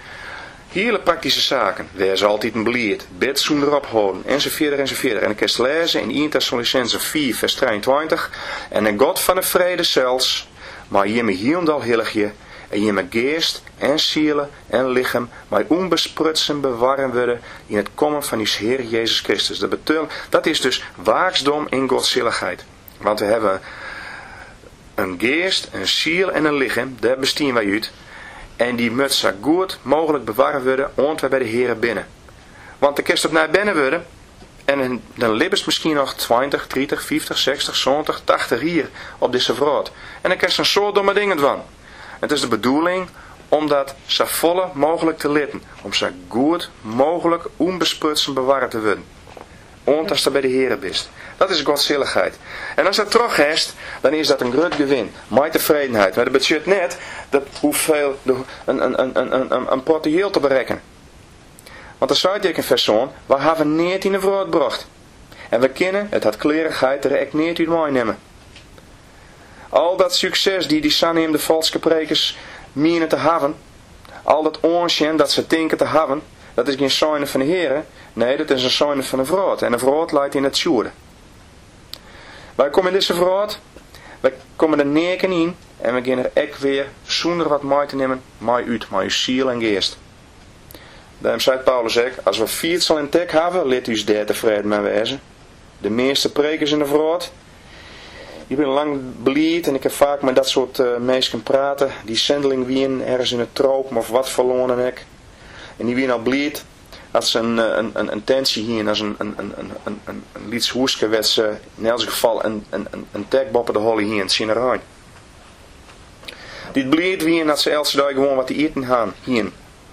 [SPEAKER 1] Hele praktische zaken. Wees altijd een blied. Bid zonder ophouden. Enzovoort enzovoort. En ik kan het lezen in Eerste Thessalonicenzen vier vers drieëntwintig. En de God van de vrede zelfs. Maar je me hielendal hilligje. En je me geest en zielen en lichaam. Maar onbesprutsen bewaren worden. In het komen van die Heer Jezus Christus. Dat, betekent, dat is dus waagsdom in godzilligheid. Want we hebben een geest, een ziel en een lichaam. Daar bestien wij uit. En die moet zo goed mogelijk bewaren worden, want wij bij de Heere binnen. Want de kerst op naar binnen worden, en dan libbes het misschien nog twintig, dertig, vijftig, zestig, zeventig, tachtig hier op deze vrouw. En dan krijg je een soort domme dingen van. Het is de bedoeling om dat zo volle mogelijk te litten. Om zo goed mogelijk onbesprutsen bewaren te worden. Want als je bij de Heere bent. Dat is godzilligheid. En als dat terug is, dan is dat een groot gewin. Met tevredenheid. Maar dat betekent net dat hoeveel de, een, een, een, een, een, een potentieel te bereiken. Want dan zei ik in vers zo'n, we hebben niet in de vrouw gebracht. En we kennen, het had klerigheid, er echt niet uit mij nemen. Al dat succes die die Sanne de valse prekers menen te hebben. Al dat onzin dat ze denken te hebben. Dat is geen zoon van de Heere. Nee, dat is een zoon van de vrouw. En de vrouw leidt in het sjoerde. Wij komen in deze vrouw. Wij komen er neken in. En we gaan er echt weer, zonder wat mee te nemen, mee uit. Met je ziel en geest. Daarom zei Paulus ook, als we viertsel in tek hebben, laat u daar tevreden mee wezen. De meeste prekers in de vrouw. Ik ben lang blied en ik heb vaak met dat soort uh, mensen praten. Die zendeling wien ergens in het troop of wat verloren ik. En die wien al blied. Als ze een, een, een, een tentie hier, als een, een, een, een, een, een, een lieds hoeske, werd ze in elk geval een, een, een, een tekboppen de holle hier in het Sinarijn. Die blied wien dat ze elke dag gewoon wat te eten gaan hier.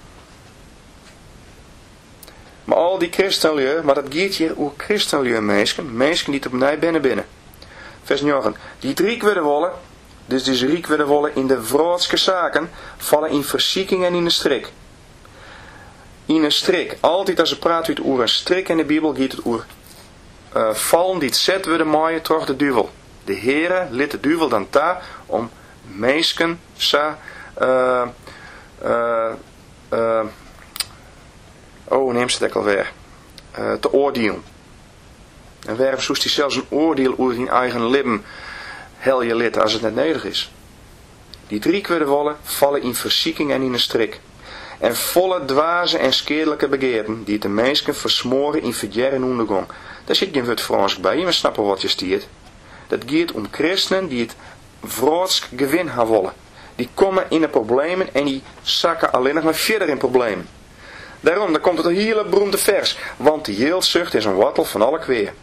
[SPEAKER 1] Maar al die christenlui, maar dat gaat hier over christenlui mensen, mensen die het op mij binnen binnen. Vers negen. Die drie willen wollen, dus die drie willen wollen in de vrootste zaken, vallen in verzieking en in de strik. In een strik. Altijd als ze praten over een strik in de Bijbel, gaat het over uh, vallen die het zet worden maaien door de duivel. De Heere liet de duivel dan ta om mensen sa, uh, uh, uh, oh neem ze het alweer, uh, te oordelen. En waarom zoest hij zelfs een oordeel over zijn eigen lippen hel je lid als het net nodig is. Die drie kwiddenwollen vallen in verzieking en in een strik. En volle dwaze en skedelijke begeerten die de mensen versmoren in verder en ondergang. Daar zit geen wat Frans bij, je snappen wat je stiert. Dat gaat om christenen die het vroodsk gewin gaan willen. die komen in de problemen en die zakken alleen nog maar verder in problemen. Daarom, dan komt het een hele beroemde vers. Want de jeelzucht is een wortel van alle kweer.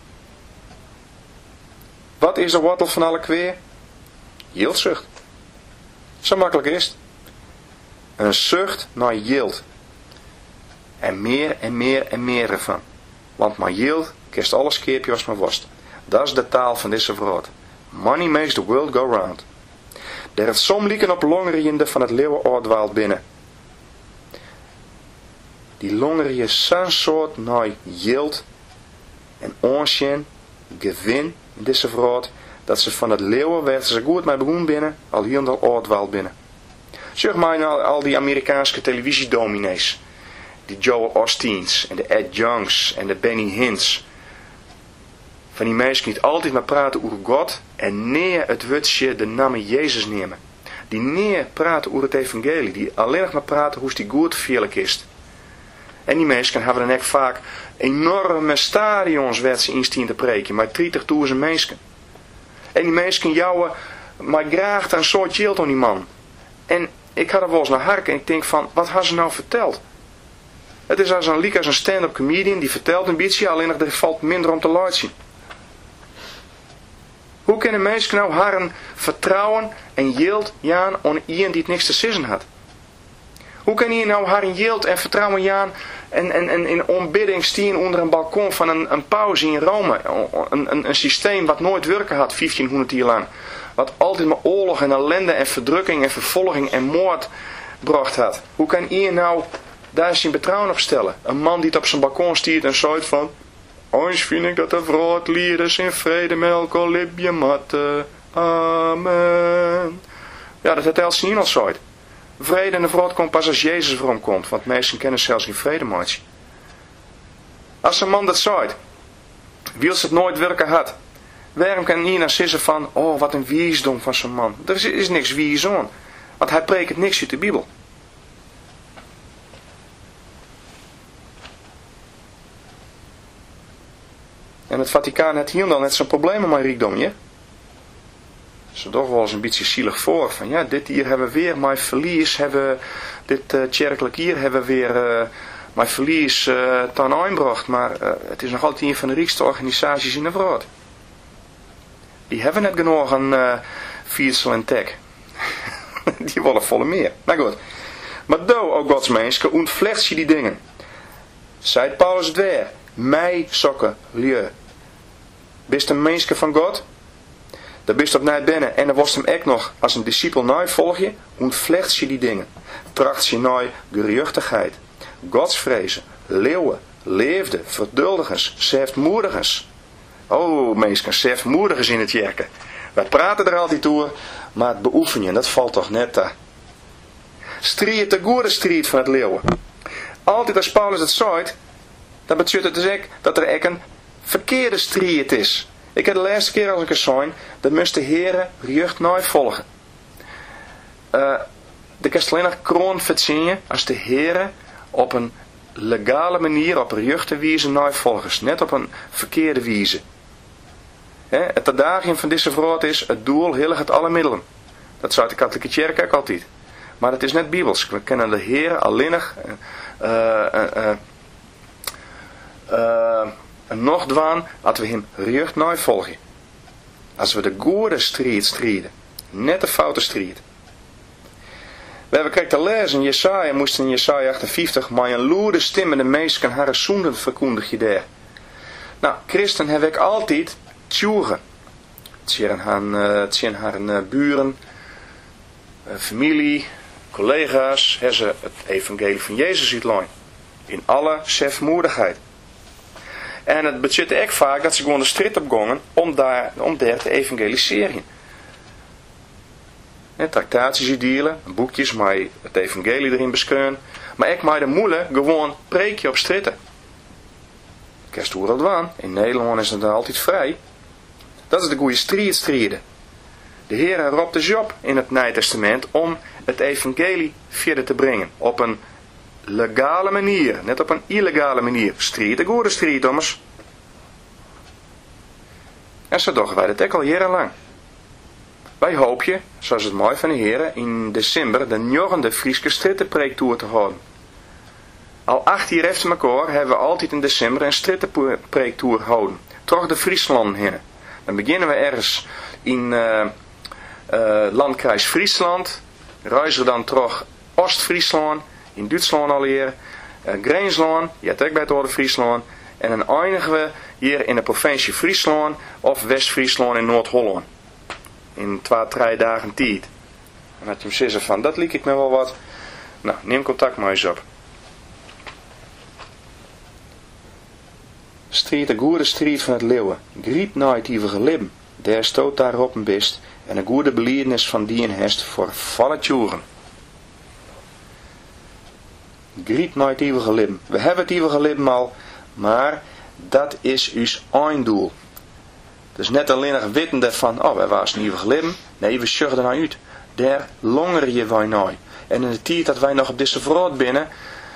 [SPEAKER 1] Wat is de wortel van alle kweer? Jeelzucht. Zo makkelijk is het. Een zucht naar yield. En meer en meer en meer ervan. Want maar yield kist alles keerpje als maar worst. Dat is de taal van deze woord. Money makes the world go round. Er het som lieken op longeriende van het leeuwenoordwaald binnen. Die longerije zo'n soort naar yield en onzin, gewin in deze woord, dat ze van het leeuwen werd ze goed mee begonnen binnen, al hier en al oordwaald binnen. Zeg maar nou al die Amerikaanse televisiedominees. Die Joel Osteens en de Ed Youngs en de Benny Hinns. Van die mensen die altijd maar praten over God en neer het woordje de naam Jezus nemen. Die neer praten over het evangelie. Die alleen nog maar praten hoe die goed vierlijk is. En die mensen hebben dan ook vaak enorme stadions werd ze instien te preken. Maar drietigduizend mensen. En die mensen jouwen maar graag een soort geld aan die man. En ik had er wel eens naar harken en ik denk van, wat had ze nou verteld? Het is als een liek als een stand-up comedian die vertelt een beetje, alleen nog er valt minder om te luisteren. Hoe kunnen mensen nou haar vertrouwen en yield jaan aan iemand die het niks te zeggen had? Hoe kan je nou haar yield en vertrouwen jaan en, en, en in onbidding stien onder een balkon van een, een pauze in Rome? Een, een, een systeem wat nooit werken had, vijftienhonderd jaar lang. Wat altijd maar oorlog en ellende en verdrukking en vervolging en moord bracht had. Hoe kan je nou daar zijn betrouwen op stellen? Een man die het op zijn balkon stiert en zoiet van, ons vind ik dat de vrood lieders in vrede met elkaar libje matten. Amen. Ja, dat het Els niet al zoiet. Vrede en de vrood komt pas als Jezus voor hem komt, want mensen kennen zelfs geen vrede maatje. Als een man dat zoiet, wie ze het nooit werken had, waarom kan hier naar zeggen van, oh wat een wiesdom van zo'n man. Er is, is niks wies aan, want hij preekt niks uit de Bijbel. En het Vaticaan heeft hier dan net zo'n probleem met rijkdom, ja? Ze toch wel eens een beetje zielig voor. Van ja, dit hier hebben we weer, mijn verlies, hebben dit uh, kerkelijk hier hebben we weer, uh, mijn verlies uh, ten aanbracht. Maar uh, het is nog altijd een van de rijkste organisaties in de wereld. Die hebben net genoeg aan uh, Viersel en Tech. Die willen volle meer. Nou goed. Maar do, ook Gods mensen, ontvlecht je die dingen. Zei Paulus het weer. Mij sokken, lieu. Bist een mensje van God? Daar bist op naar binnen en dan was hem echt nog als een discipel naar volg je, ontvlecht je die dingen. Tracht je naar geruchtigheid, godsvrezen, leeuwen, leefde, verduldigens, zelfmoedigers. Oh mensen, zelfmoedigers in het jerken. Wij praten er altijd door, maar het beoefenen, dat valt toch net daar. Strijd de goede strijd van het leeuwen. Altijd als Paulus het zegt, dan betekent het dus ook dat er echt een verkeerde strijd is. Ik heb de laatste keer als ik er zei, dat moest de heren jeugd nooit volgen. Uh, de kastelener kroon verzinnen als de heren op een legale manier, op een juchte wijze nooit volgers. Net op een verkeerde wijze. He, het adagium van deze woord is, het doel heiligt het alle middelen. Dat zei de katholieke kerk ook altijd. Maar het is net bibels. We kennen de heren alleenig uh, uh, uh, uh, en nog dwaan, als we hem recht nooit volgen. Als we de goede strijd strijden. Net de foute strijd. We hebben kregen te lezen in Jesaja, moesten in Jesaja achtenvijftig, maar een loerde stemmen de meesten haar zoenden verkondig je daar. Nou, christen heb ik altijd tjoeren. Het zijn haar, haar uh, buren, uh, familie, collega's, hebben ze het evangelie van Jezus uitlijn. In alle zelfmoedigheid. En het betekent echt vaak dat ze gewoon de strijd opgongen om daar, om daar te evangeliseren. En tractaties delen, boekjes met het evangelie erin bescheuren. Maar ik maar de moele gewoon preekje op stritten. Kerst hoe dat waan. In Nederland is het altijd vrij. Dat is de goede strijd strijden. De Heer roept de job in het Nieuwe Testament om het evangelie verder te brengen. Op een legale manier, net op een illegale manier. Strijd, de goede strijd, ommers. En zo doen wij dat ook al jarenlang. Wij hopen, zoals het mooi van de heren, in december de negende Frieske Strittenpreektoer te houden. Al acht jaar efter elkaar hebben we altijd in december een Strittenpreektoer houden. Toch de Friesland heen. Dan beginnen we ergens in uh, uh, landkreis Friesland. Reizen we dan terug Oost-Friesland, in Duitsland alweer, uh, Greensland, je hebt ook bij het orde Friesland. En dan eindigen we hier in de provincie Friesland of West-Friesland in Noord-Holland. In twee, drie dagen tijd. En dat je hem zeggen van, dat liek ik me wel wat. Nou, neem contact maar eens op. Striet de goede strijd van het leeuwen. Griep nooit eeuwige libben. Daar stoot daarop een best. En een goede beliedenis van die en hest voor vallen tjoeren. Griep nooit eeuwige libben. We hebben het eeuwige libben al. Maar dat is ons einddoel. Dus net alleen nog wittende van, oh, wij waren een eeuwige libben. Nee, we sjuggen er nou uit. Daar longeren je wij nou. En in de tijd dat wij nog op deze vrood binnen,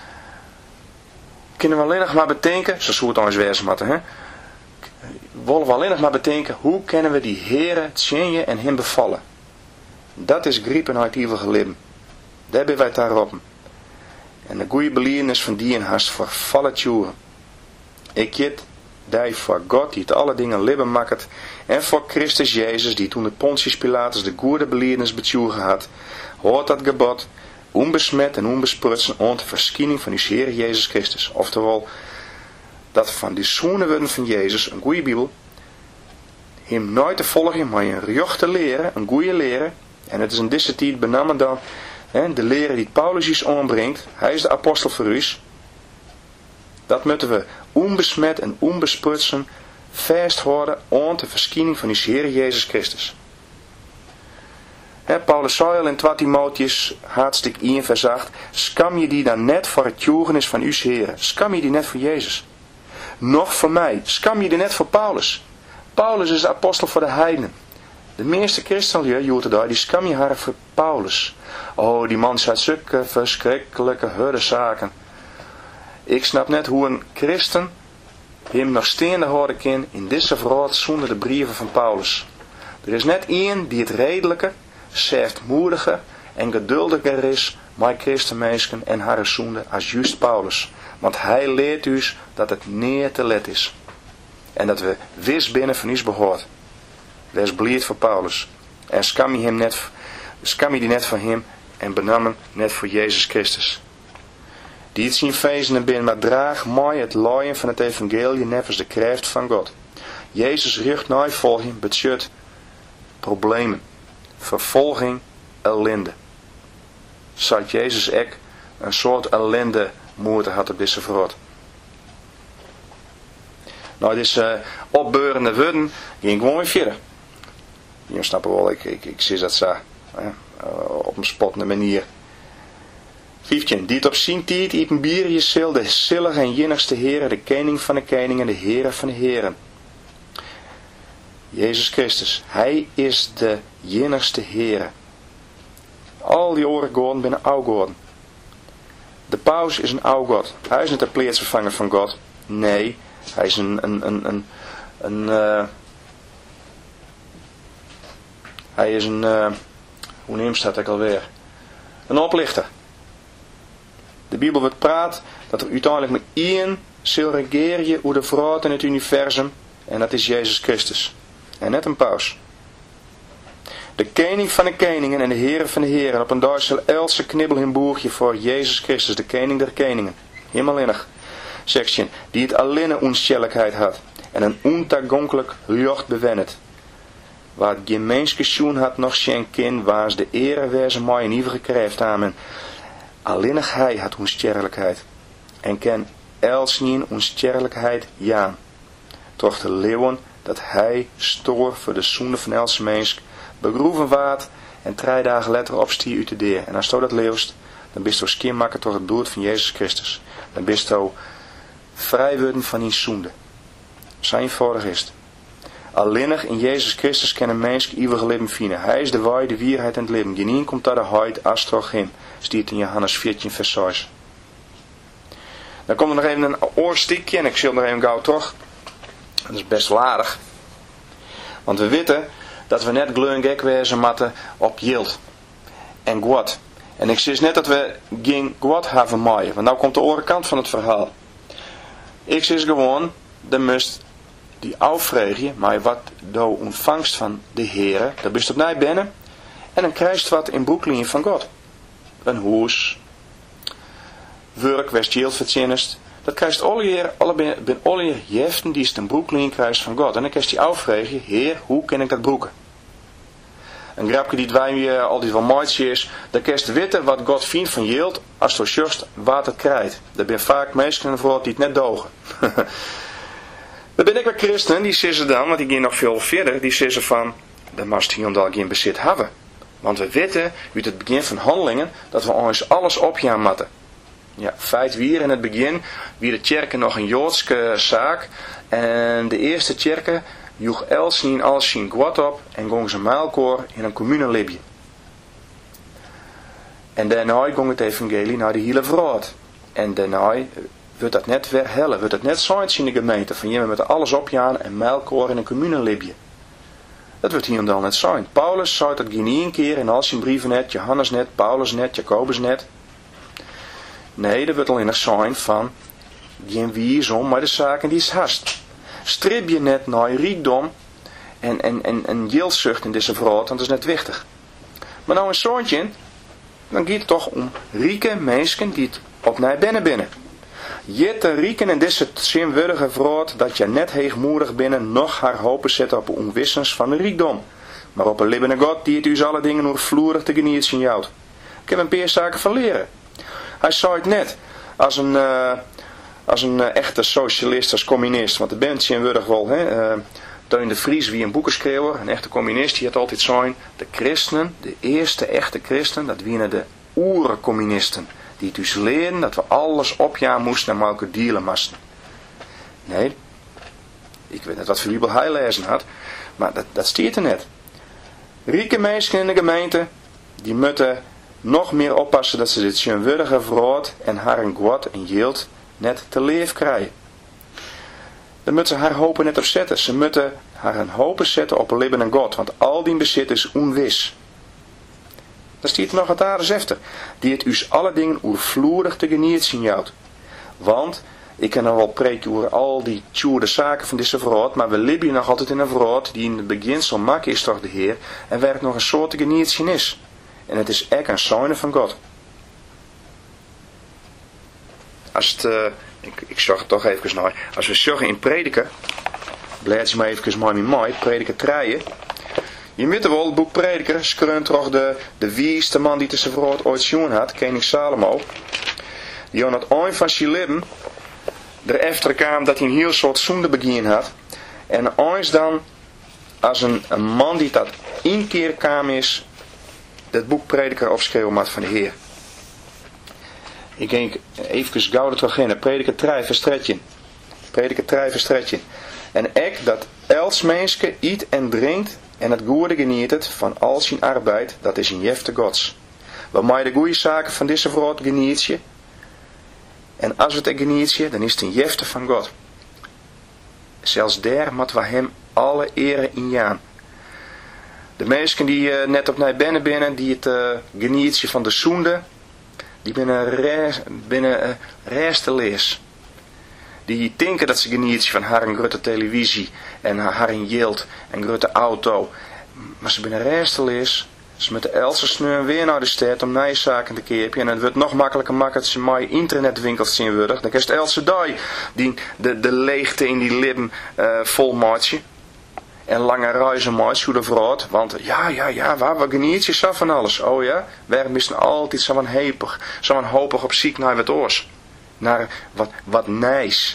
[SPEAKER 1] kunnen we alleen nog maar bedenken, zo zou het ons wezen moeten, hè? Willen we alleen nog maar bedenken, hoe kunnen we die heren tjenje en hem bevallen? Dat is griepen uit eeuwige libben. Daar ben wij daarop. En de goede beliedenis van die en haast voor vallen tjoeren. Ik jit die voor God die het alle dingen libben maakt, en voor Christus Jezus die toen de Pontius Pilatus de goede beliedenis betjoegen had, hoort dat gebod, onbesmet en onbesprutsen aan de verschijning van uw Heer Jezus Christus. Oftewel, dat van die zoenen worden van Jezus, een goede Bijbel, hem nooit te volgen, maar een rjocht te leren, een goede leren. En het is in deze tijd benamen dan hè, de leren die Paulus ons aanbrengt. Hij is de apostel voor u. Dat moeten we onbesmet en onbesprutsen vasthouden aan de verschijning van uw Heer Jezus Christus. He, Paulus zei al in twee Timotheus, hartstikke één vers acht, skam je die dan net voor het joegenis van uw Heer? Skam je die net voor Jezus? Nog voor mij, skam je die net voor Paulus? Paulus is de apostel voor de heidenen. De meeste christenen, jote daar, die skam je haar voor Paulus. Oh, die man zei zulke verschrikkelijke hurde zaken. Ik snap net hoe een christen hem nog steende houden kan in deze verhaal zonder de brieven van Paulus. Er is net één die het redelijke, zachtmoedige en geduldiger is met christenmensen en haar zonde als juist Paulus. Want hij leert ons dat het niet te let is. En dat we wis binnen van ons behoort. Wees blijd voor Paulus. En skam je, hem net, skam je die net van hem en benamen net voor Jezus Christus. Die het zien feesten binnen, maar draag mooi het looien van het evangelie nevens de kracht van God. Jezus richt nooit volging, betjut problemen, vervolging, ellende. Zat Jezus ek een soort ellende moeten had op deze vrood. Nou, deze uh, opbeurende woorden ging gewoon weer verder. Jullie snappen wel, ik, ik, ik zie dat zo uh, op een spottende manier. vijftien. Die het op zijn tijd iepen bier je zil, de zillige en jinnigste Heere, de koning van de koningen, de Heere van de Heren. Jezus Christus, hij is de jinnigste Heere. Al die oren goden binnen oude goden. De paus is een oude god. Hij is niet de plaatsvervanger van God. Nee, hij is een, een, een, een, een uh, hij is een, uh, hoe neemt dat ik alweer? Een oplichter. De Bijbel wordt praat dat er uiteindelijk maar één zal regeren hoe de vrouw in het universum, en dat is Jezus Christus. En net een paus. De koning van de koningen en de heren van de heren. Op een dag zal else knibbel hun boertje voor Jezus Christus, de koning der koningen. Hemelinig. Section. Die het alleen onschelligheid had. En een ontagonkelijk jocht bewennet. Waar het geen mensje schoen had nog geen kind, waar de ere wezen mooi en ievere krijft aan. Alleenig hij had onsterfelijkheid. En ken els niet onsterfelijkheid jaan. Toch de leeuwen dat hij stoor voor de zonde van else mens begroeven waard en drie dagen later opstier uit de deur. En als je dat leeuwst, dan bist je skinmakker door het bloed van Jezus Christus. Dan bist je vrij worden van die zonde. Zo eenvoudig is het. Alleenig in Jezus Christus kan een mens eeuwige leven vinden. Hij is de waai, de wierheid en het leven. Geen komt daar de huid als toch hem. Stiert in Johannes veertien vers zes. Dan komt er nog even een oorstiekje en ik zie nog even gauw toch. Dat is best wel aardig. Want we weten dat we net gleungek wezen moeten op Jild en God. En ik zeg net dat we geen God hebben maaien, want nou komt de andere kant van het verhaal. Ik zeg gewoon, dan moest die afvregen, maar wat de ontvangst van de Heere, daar bist op mij binnen, en dan krijg je wat in broeklinje van God. Een huis, werk, west Jild verzinnest. Dat krijgt alle hier, alle ben alle jeften die een broeklinje krijgt van God. En dan krijgt die afvregen, Heer, hoe kan ik dat broeken? Een grapje die wij uh, altijd wel mooi is, dan kun je weten wat God vindt van Jild als je juist wat het krijgt. Er zijn vaak mensen voor die het net dogen. Dan ben ik wel christenen, die zeggen dan, want die gaan nog veel verder, die zeggen van, dan mag je al geen bezit hebben. Want we weten, uit het begin van handelingen, dat we ons alles opgaan moeten. Ja, feit weer in het begin, wie de kerken nog een Joodse zaak, en de eerste kerken joeg Elsin als zijn God op en gong ze maalkoor in een commune libje. En daarna ging het evangelie naar de hele wereld. En daarna wordt dat net weer hellen, wordt dat net zo'n in de gemeente, van je met alles opgaan en maalkoor in een commune libje. Dat wordt hier en dan net zijn. Paulus zou dat geen één keer in al zijn brieven net, Johannes net, Paulus net, Jacobus net. Nee, dat wordt alleen een zijn van geen wie is om, maar de zaken die is haast. Strip je net naar rijkdom en, en, en, en jildzucht in deze wereld, want dat is net wichtig. Maar nou een zoontje, dan gaat het toch om rijke mensen die het op naar binnen binnen. Je te rieken in deze zinwürdige wereld dat je net heegmoedig binnen nog haar hopen zet op onwissens van de rijkdom. Maar op een libbene God die het u alle dingen oervloerig te genieten jouwt. Ik heb een paar zaken van leren. Hij zei het net, als een, uh, als een uh, echte socialist, als communist, want de bent zinwürdig wel, hè, uh, Teun de Vries, wie een boekenschreeuwer, een echte communist, die had altijd zijn, de christenen, de eerste echte christenen, dat waren de oerencommunisten. Die het dus leren dat we alles opjagen moesten en elkaar dealen moesten. Nee, ik weet niet wat voor Bibel hij lezen had, maar dat, dat stiert er net. Rijke mensen in de gemeente, die moeten nog meer oppassen dat ze dit zinwürdige verhoord en haar een God en Jild net te leef krijgen. Daar moeten ze haar hopen net op zetten. Ze moeten haar een hopen zetten op een libben en God, want al die bezit is onwis. Dan stiert er nog wat aardigs efter. Die het us alle dingen oervloerig te genieten zien jouwt. Want, ik kan nou wel preken over al die tjoerde zaken van deze verhoord, maar we leven nog altijd in een verhoord die in het begin zo mak is toch de Heer, en waar het nog een soort te genieten is. En het is echt een zoon van God. Als het, uh, ik, ik zag het toch even naar, als we zeggen in Prediker, blijf je maar even mooi met mij, Prediker drieën. Je weet wel, het boek Prediker, schreeuwt toch de, de wieste man die tussen verhoord ooit jongen had, koning Salomo. Die aan het eind van zijn leven, erachter kwam dat hij een heel soort zonde begin had. En eens dan, als een, een man die dat één keer kwam is, dat boek Prediker opschreeuwen had van de Heer. Ik denk even gauw terug in, Prediker drie verstretje. Prediker drie verstretje. En ik dat els menske eet en drinkt en het goede geniet het van al zijn arbeid, dat is een jefte Gods. Waar mij de goede zaken van deze wereld geniet je. En als het een geniet je, dan is het een jefte van God. Zelfs daar moeten we hem alle ere in jaan. De mensen die uh, net op naar binnen binnen, die het uh, genietje van de zonde, die binnen reis, binnen uh, reistelees. Die denken dat ze genietje van haar een grote televisie en haar een Jild en grote auto. Maar ze binnen reistelees. Ze met de Else sneuren weer naar de stad om nieuwe zaken te kepen. En het wordt nog makkelijker makkelijk als je maar internetwinkels zien worden. Dan kan het Else die, die de, de leegte in die lippen uh, vol maatje. En lange reizen maatje hoe de vrouw. Want ja, ja, ja, waar we genieten zo van alles. Oh ja, wij missen altijd zo'n hepig, zo'n hopig op ziek naar wat oors. Naar wat, wat nice.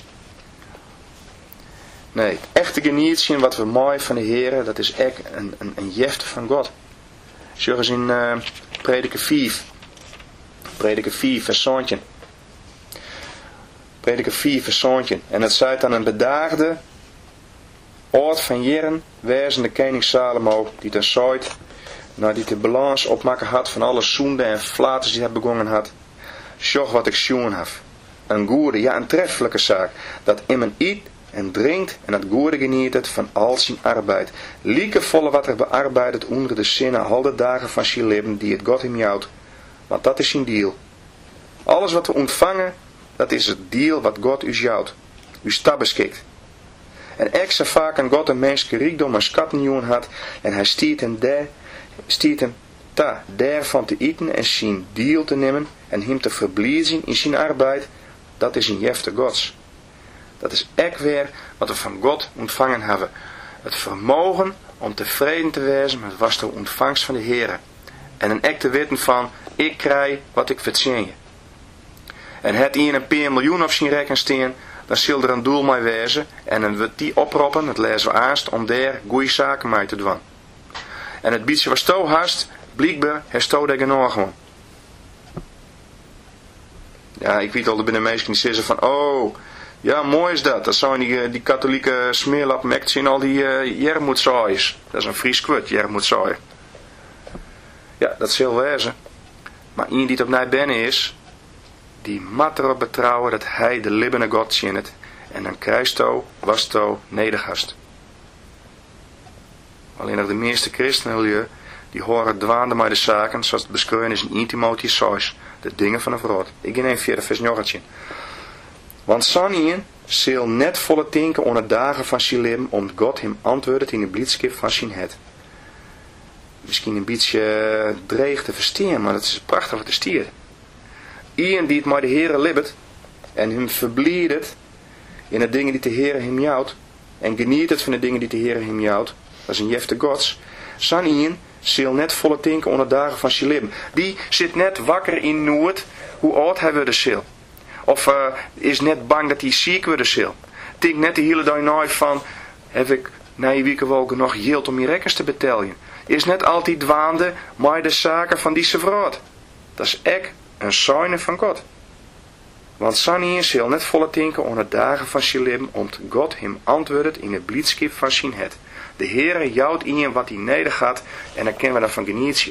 [SPEAKER 1] Nee, het echte genieten wat we mooi van de Heer, dat is echt een, een, een jefte van God. Zeg eens in uh, Prediker vier. Prediker vier, vers zoontje. Prediker vier, vers zoontje. En het zei dan een bedaagde oord van Jeren, wezen de koning Salomo, die ten zuid, nou die de balans opmaken had van alle zonde en flaters die hij begonnen had. Zorg wat ik zien heb. Een goede, ja een treffelijke zaak, dat in mijn eet en drinkt en het goede geniet het van al zijn arbeid. Lieke volle wat er bearbeidet onder de zinnen al de dagen van zijn leven die het God hem jouwt. Want dat is zijn deal. Alles wat we ontvangen, dat is het deal wat God u jouwt. U sta beschikt. En extra vaak aan God een menselijke rijkdom en skatten had en hij stiert hem daar, stiert hem ta daarvan te eten en zijn deel te nemen en hem te verbliezen in zijn arbeid, dat is een jefte Gods. Dat is echt weer wat we van God ontvangen hebben. Het vermogen om tevreden te wezen met wat de ontvangst van de Heer. En een echt te weten van, ik krijg wat ik verdien. En het in een paar miljoen op zijn rekken staan, dan zal er een doel mee wezen en dan wordt die oproepen, dat lezen we aanst, om daar goede zaken mee te doen. En het beetje wat sto hast, blijkbaar hersto daar genoeg gewoon. Ja, ik weet al, er binnen mensen die zeggen van, oh, ja, mooi is dat. Dat zijn die, die katholieke smeerlappen met zien al die uh, jermoetsaaiers. Dat is een Fries kwart, jermoetsaaier. Ja, dat zal wezen. Maar iemand die het opnieuw binnen is, die moet erop betrouwen dat hij de libbene God ziet. En dan krijgt to, was to, nedergast. Alleen nog de meeste christenen, die horen dwaande met de zaken, zoals het beschreven is in één Timotheüs zes, de dingen van een vrouw. Ik ga even vierde vers nogetje. Want Sanien zal net volle tinken onder dagen van zijn leven, om God hem antwoordt in de blijdschap van zijn het. Misschien een beetje dreig te verstaan, maar het is prachtig wat te stieren. Iemand die het maar de Heere libbet en hem verblijdt in de dingen die de Heere hem jouwt en geniet het van de dingen die de Heere hem jouwt, dat is een jefte Gods. Sanien zal net volle tinken onder dagen van zijn leven. Die zit net wakker in noord hoe oud hij worden zal. Of uh, is net bang dat hij ziek worden zal. Denk net de hele dag nooit van, heb ik na je weken wel nog geld om je rekkers te betalen. Is net altijd dwaande maar de zaken van die vrouw. Dat is echt een sign van God. Want Sanien zal net volle tinken onder dagen van zijn leven, om God hem antwoordt in het blijdschap van zijn het. De Heere jouwt in je wat hij nedergaat en dan kunnen we daarvan genieten.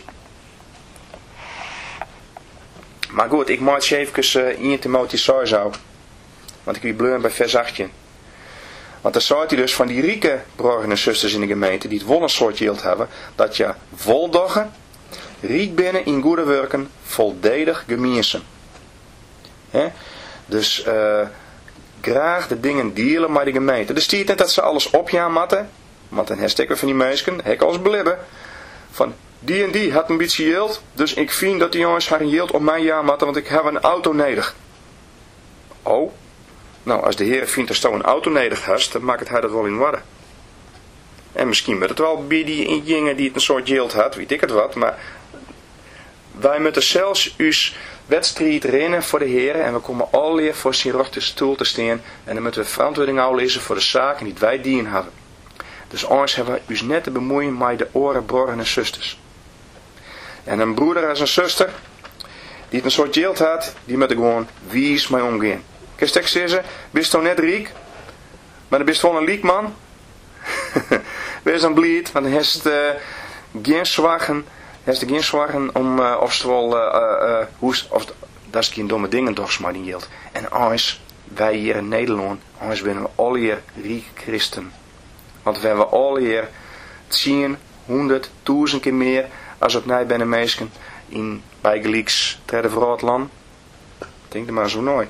[SPEAKER 1] Maar goed, ik maak je even uh, in Timotheüs zes zo. Want ik wil bleuren bij vers achttien. Want dan zei hij dus van die rieke broers en zusters in de gemeente, die het wel een soort geld hebben, dat je voldoggen, riek binnen in goede werken, volledig gemeensen. He? Dus uh, graag de dingen delen met de gemeente. Dus stiert net dat ze alles opjaan matten, want dan herstikken van die mensen, hek als blibben, van die en die had een beetje geld, dus ik vind dat die jongens haar geld op mijn jaar matten, want ik heb een auto nodig. Oh, nou als de Heer vindt dat je een auto nodig hebt, dan maakt hij dat wel in orde. En misschien met het wel bij die jongen die het een soort geld had, weet ik het wat, maar wij moeten zelfs ons wedstrijd rennen voor de Heer en we komen alweer voor zijn rechte stoel te staan en dan moeten we verantwoording aflezen voor de zaken die wij dienen hebben. Dus anders hebben we ons net te bemoeien met de oren, broers en zusters. En een broeder en een zuster, die het een soort geld had, die moeten gewoon wies mee omgaan. Kun je zeggen, bist je net rijk, maar dan bist je wel een liek man. Wees dan blij, want dan heeft het uh, geen zwakken, heeft het geen zwakken om, uh, of het wel, uh, uh, hoest, of dat is geen domme dingen toch maar die geld. En anders, wij hier in Nederland, anders zijn we al hier rijk christen. Want we hebben al hier tien, honderd, duizend keer meer als op mij bij de mensen in bijgelijks derde verhaal land. Denk er maar zo nooit.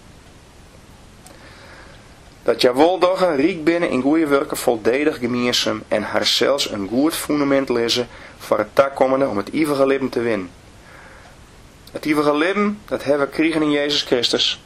[SPEAKER 1] Dat je wel toch rijk binnen in goede werken volledig gemeenzaam en haar zelfs een goed fundament lezen voor het takkommende om het eeuwige leven te winnen. Het eeuwige leven, dat hebben we gekregen in Jezus Christus.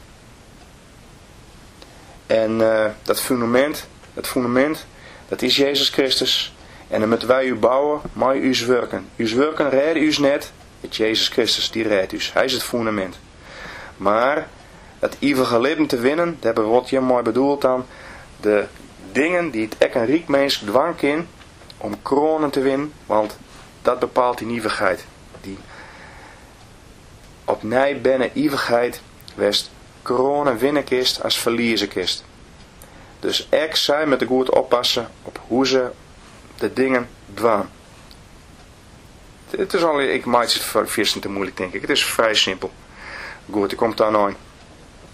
[SPEAKER 1] En uh, dat fundament, dat fundament, dat is Jezus Christus. En dan moeten wij u bouwen, maar uw werken. Uw werken redden u net. Het Jezus Christus, die redt u. Hij is het fundament. Maar het eeuwige leven te winnen, dat hebben we wat je mooi bedoeld dan. De dingen die het echt een riek mens dwang kan om kronen te winnen. Want dat bepaalt die eeuwigheid. Die opnieuw binnen eeuwigheid west kronen winnen kist als verliezen kist. Dus ik zij met de goed oppassen op hoe ze de dingen dwaan. Het is al, ik maak het voor vissen te moeilijk denk ik. Het is vrij simpel. Goed, ik kom daar aan.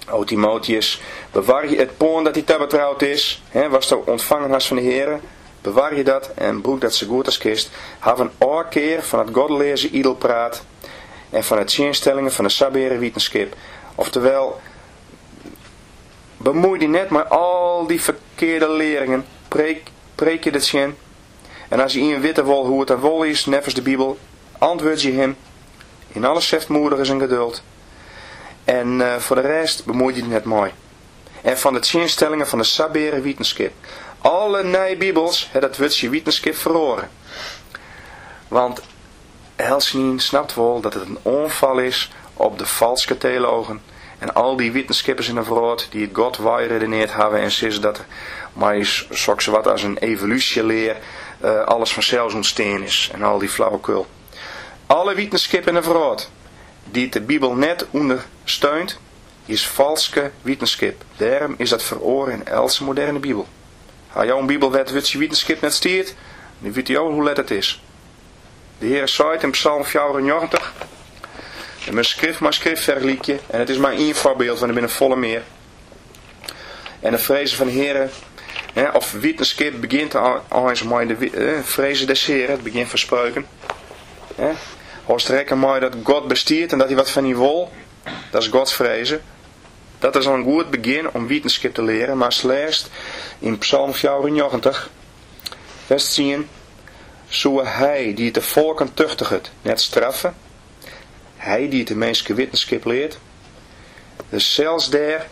[SPEAKER 1] O Timotheus, bewaar je het poorn dat hij te betrouwd is, hè, was de ontvangen has van de Heer, bewaar je dat en broek dat zo goed als kist. Have een oorkeer van het godlezen idelpraat en van het zinstellingen van de sabere wetenschap. Oftewel, bemoei je net met al die verkeerde leringen, preek, preek je dat zin. En als je in witte wol hoe het er wol is, nevens de Bijbel, antwoord je hem. In alles zegt moeder is een geduld. En uh, voor de rest bemoei je net mooi. En van de zinstellingen van de sabere wetenschap. Alle nieuwe Bijbels het dat wutje wetenschap verloren. Want Helsnien snapt wel dat het een onval is op de valse theologen. En al die wetenschappers in de vrood die het God wij redeneerd hebben en zeggen dat er maar eens zo wat als een evolutieleer uh, alles vanzelf ontstaan is. En al die flauwekul. Alle wetenschap in de vrood die de Bijbel net ondersteunt, is valse wetenschap. Daarom is dat veroren in elke moderne Bijbel. Als jouw Bijbel weet wat je wetenschap net stiert, dan weet je ook hoe let het is. De Heer zei het in Psalm vierennegentig. En mijn schrift maar schrift vergelijkje. En het is maar één voorbeeld, want er ben een volle meer. En de vrezen van de Heer, hè, of wetenschap begint al eens met de eh, vrezen des Heeren, het begint van spreuken. Hè. Als rekken maar dat God bestiert en dat hij wat van die wil, dat is Gods vrezen. Dat is al een goed begin om wetenschap te leren, maar slechts in Psalm vierennegentig, vers tien, zo hij die het de volken tuchtigt net straffen, hij die het de menselijke wetenschap leert, dus zelfs daar,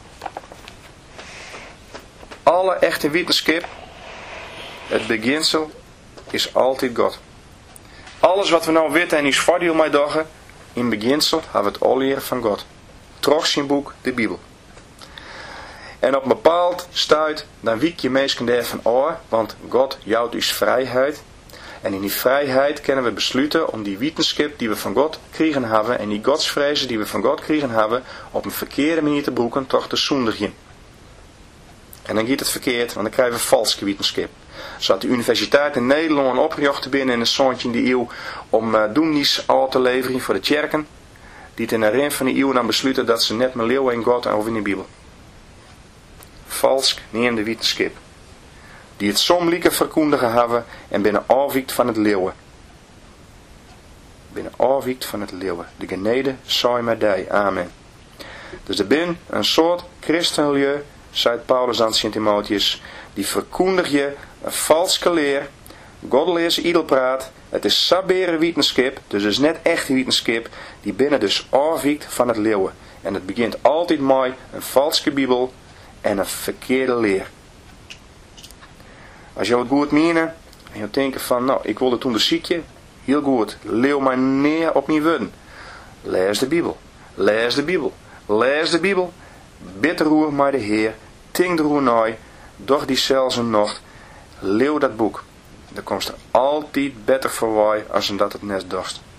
[SPEAKER 1] alle echte wetenschap, het beginsel is altijd God. Alles wat we nou weten en is voordeel mij dagen, in beginsel hebben we het al leren van God. Trots zijn boek, de Bijbel. En op een bepaald stuit, dan wiek je mensen daarvan aan, want God jouwt dus vrijheid. En in die vrijheid kunnen we besluiten om die wetenschap die we van God kregen hebben, en die godsvrezen die we van God kregen hebben, op een verkeerde manier te broeken, toch te zondigen. En dan gaat het verkeerd, want dan krijgen we valse wetenschap. Zo had de universiteit in Nederland opgericht binnen in een zoontje in de eeuw om uh, doemnies al te leveren voor de kerken, die het in de rin van de eeuw dan besluiten dat ze net meer leeuwen in God en over in de Bijbel. Vals neemde wetenschap. Die het somlieke verkondigen hebben en binnen afwiekt van het leeuwen. Binnen afwiekt van het leeuwen. De genede zij met die. Amen. Dus er bin een soort christenmilieu, zei Paulus aan Sint Timotheus, die verkondig je een valske leer, godlezen idelpraat, het is sabere wetenschap, dus het is net echte wetenschap, die binnen dus afwiekt van het leeuwen. En het begint altijd met een valske Bijbel en een verkeerde leer. Als je het goed menen, en je denkt van, nou, ik wilde toen de ziekje, heel goed, leeuw maar neer op mijn woorden. Lees de Bijbel, lees de Bijbel, lees de Bijbel, bid roer maar de Heer, ting de roer naai, doch die zelfs een nacht, leeuw dat boek. Dan komt er altijd beter voor wij als dat het net dorst.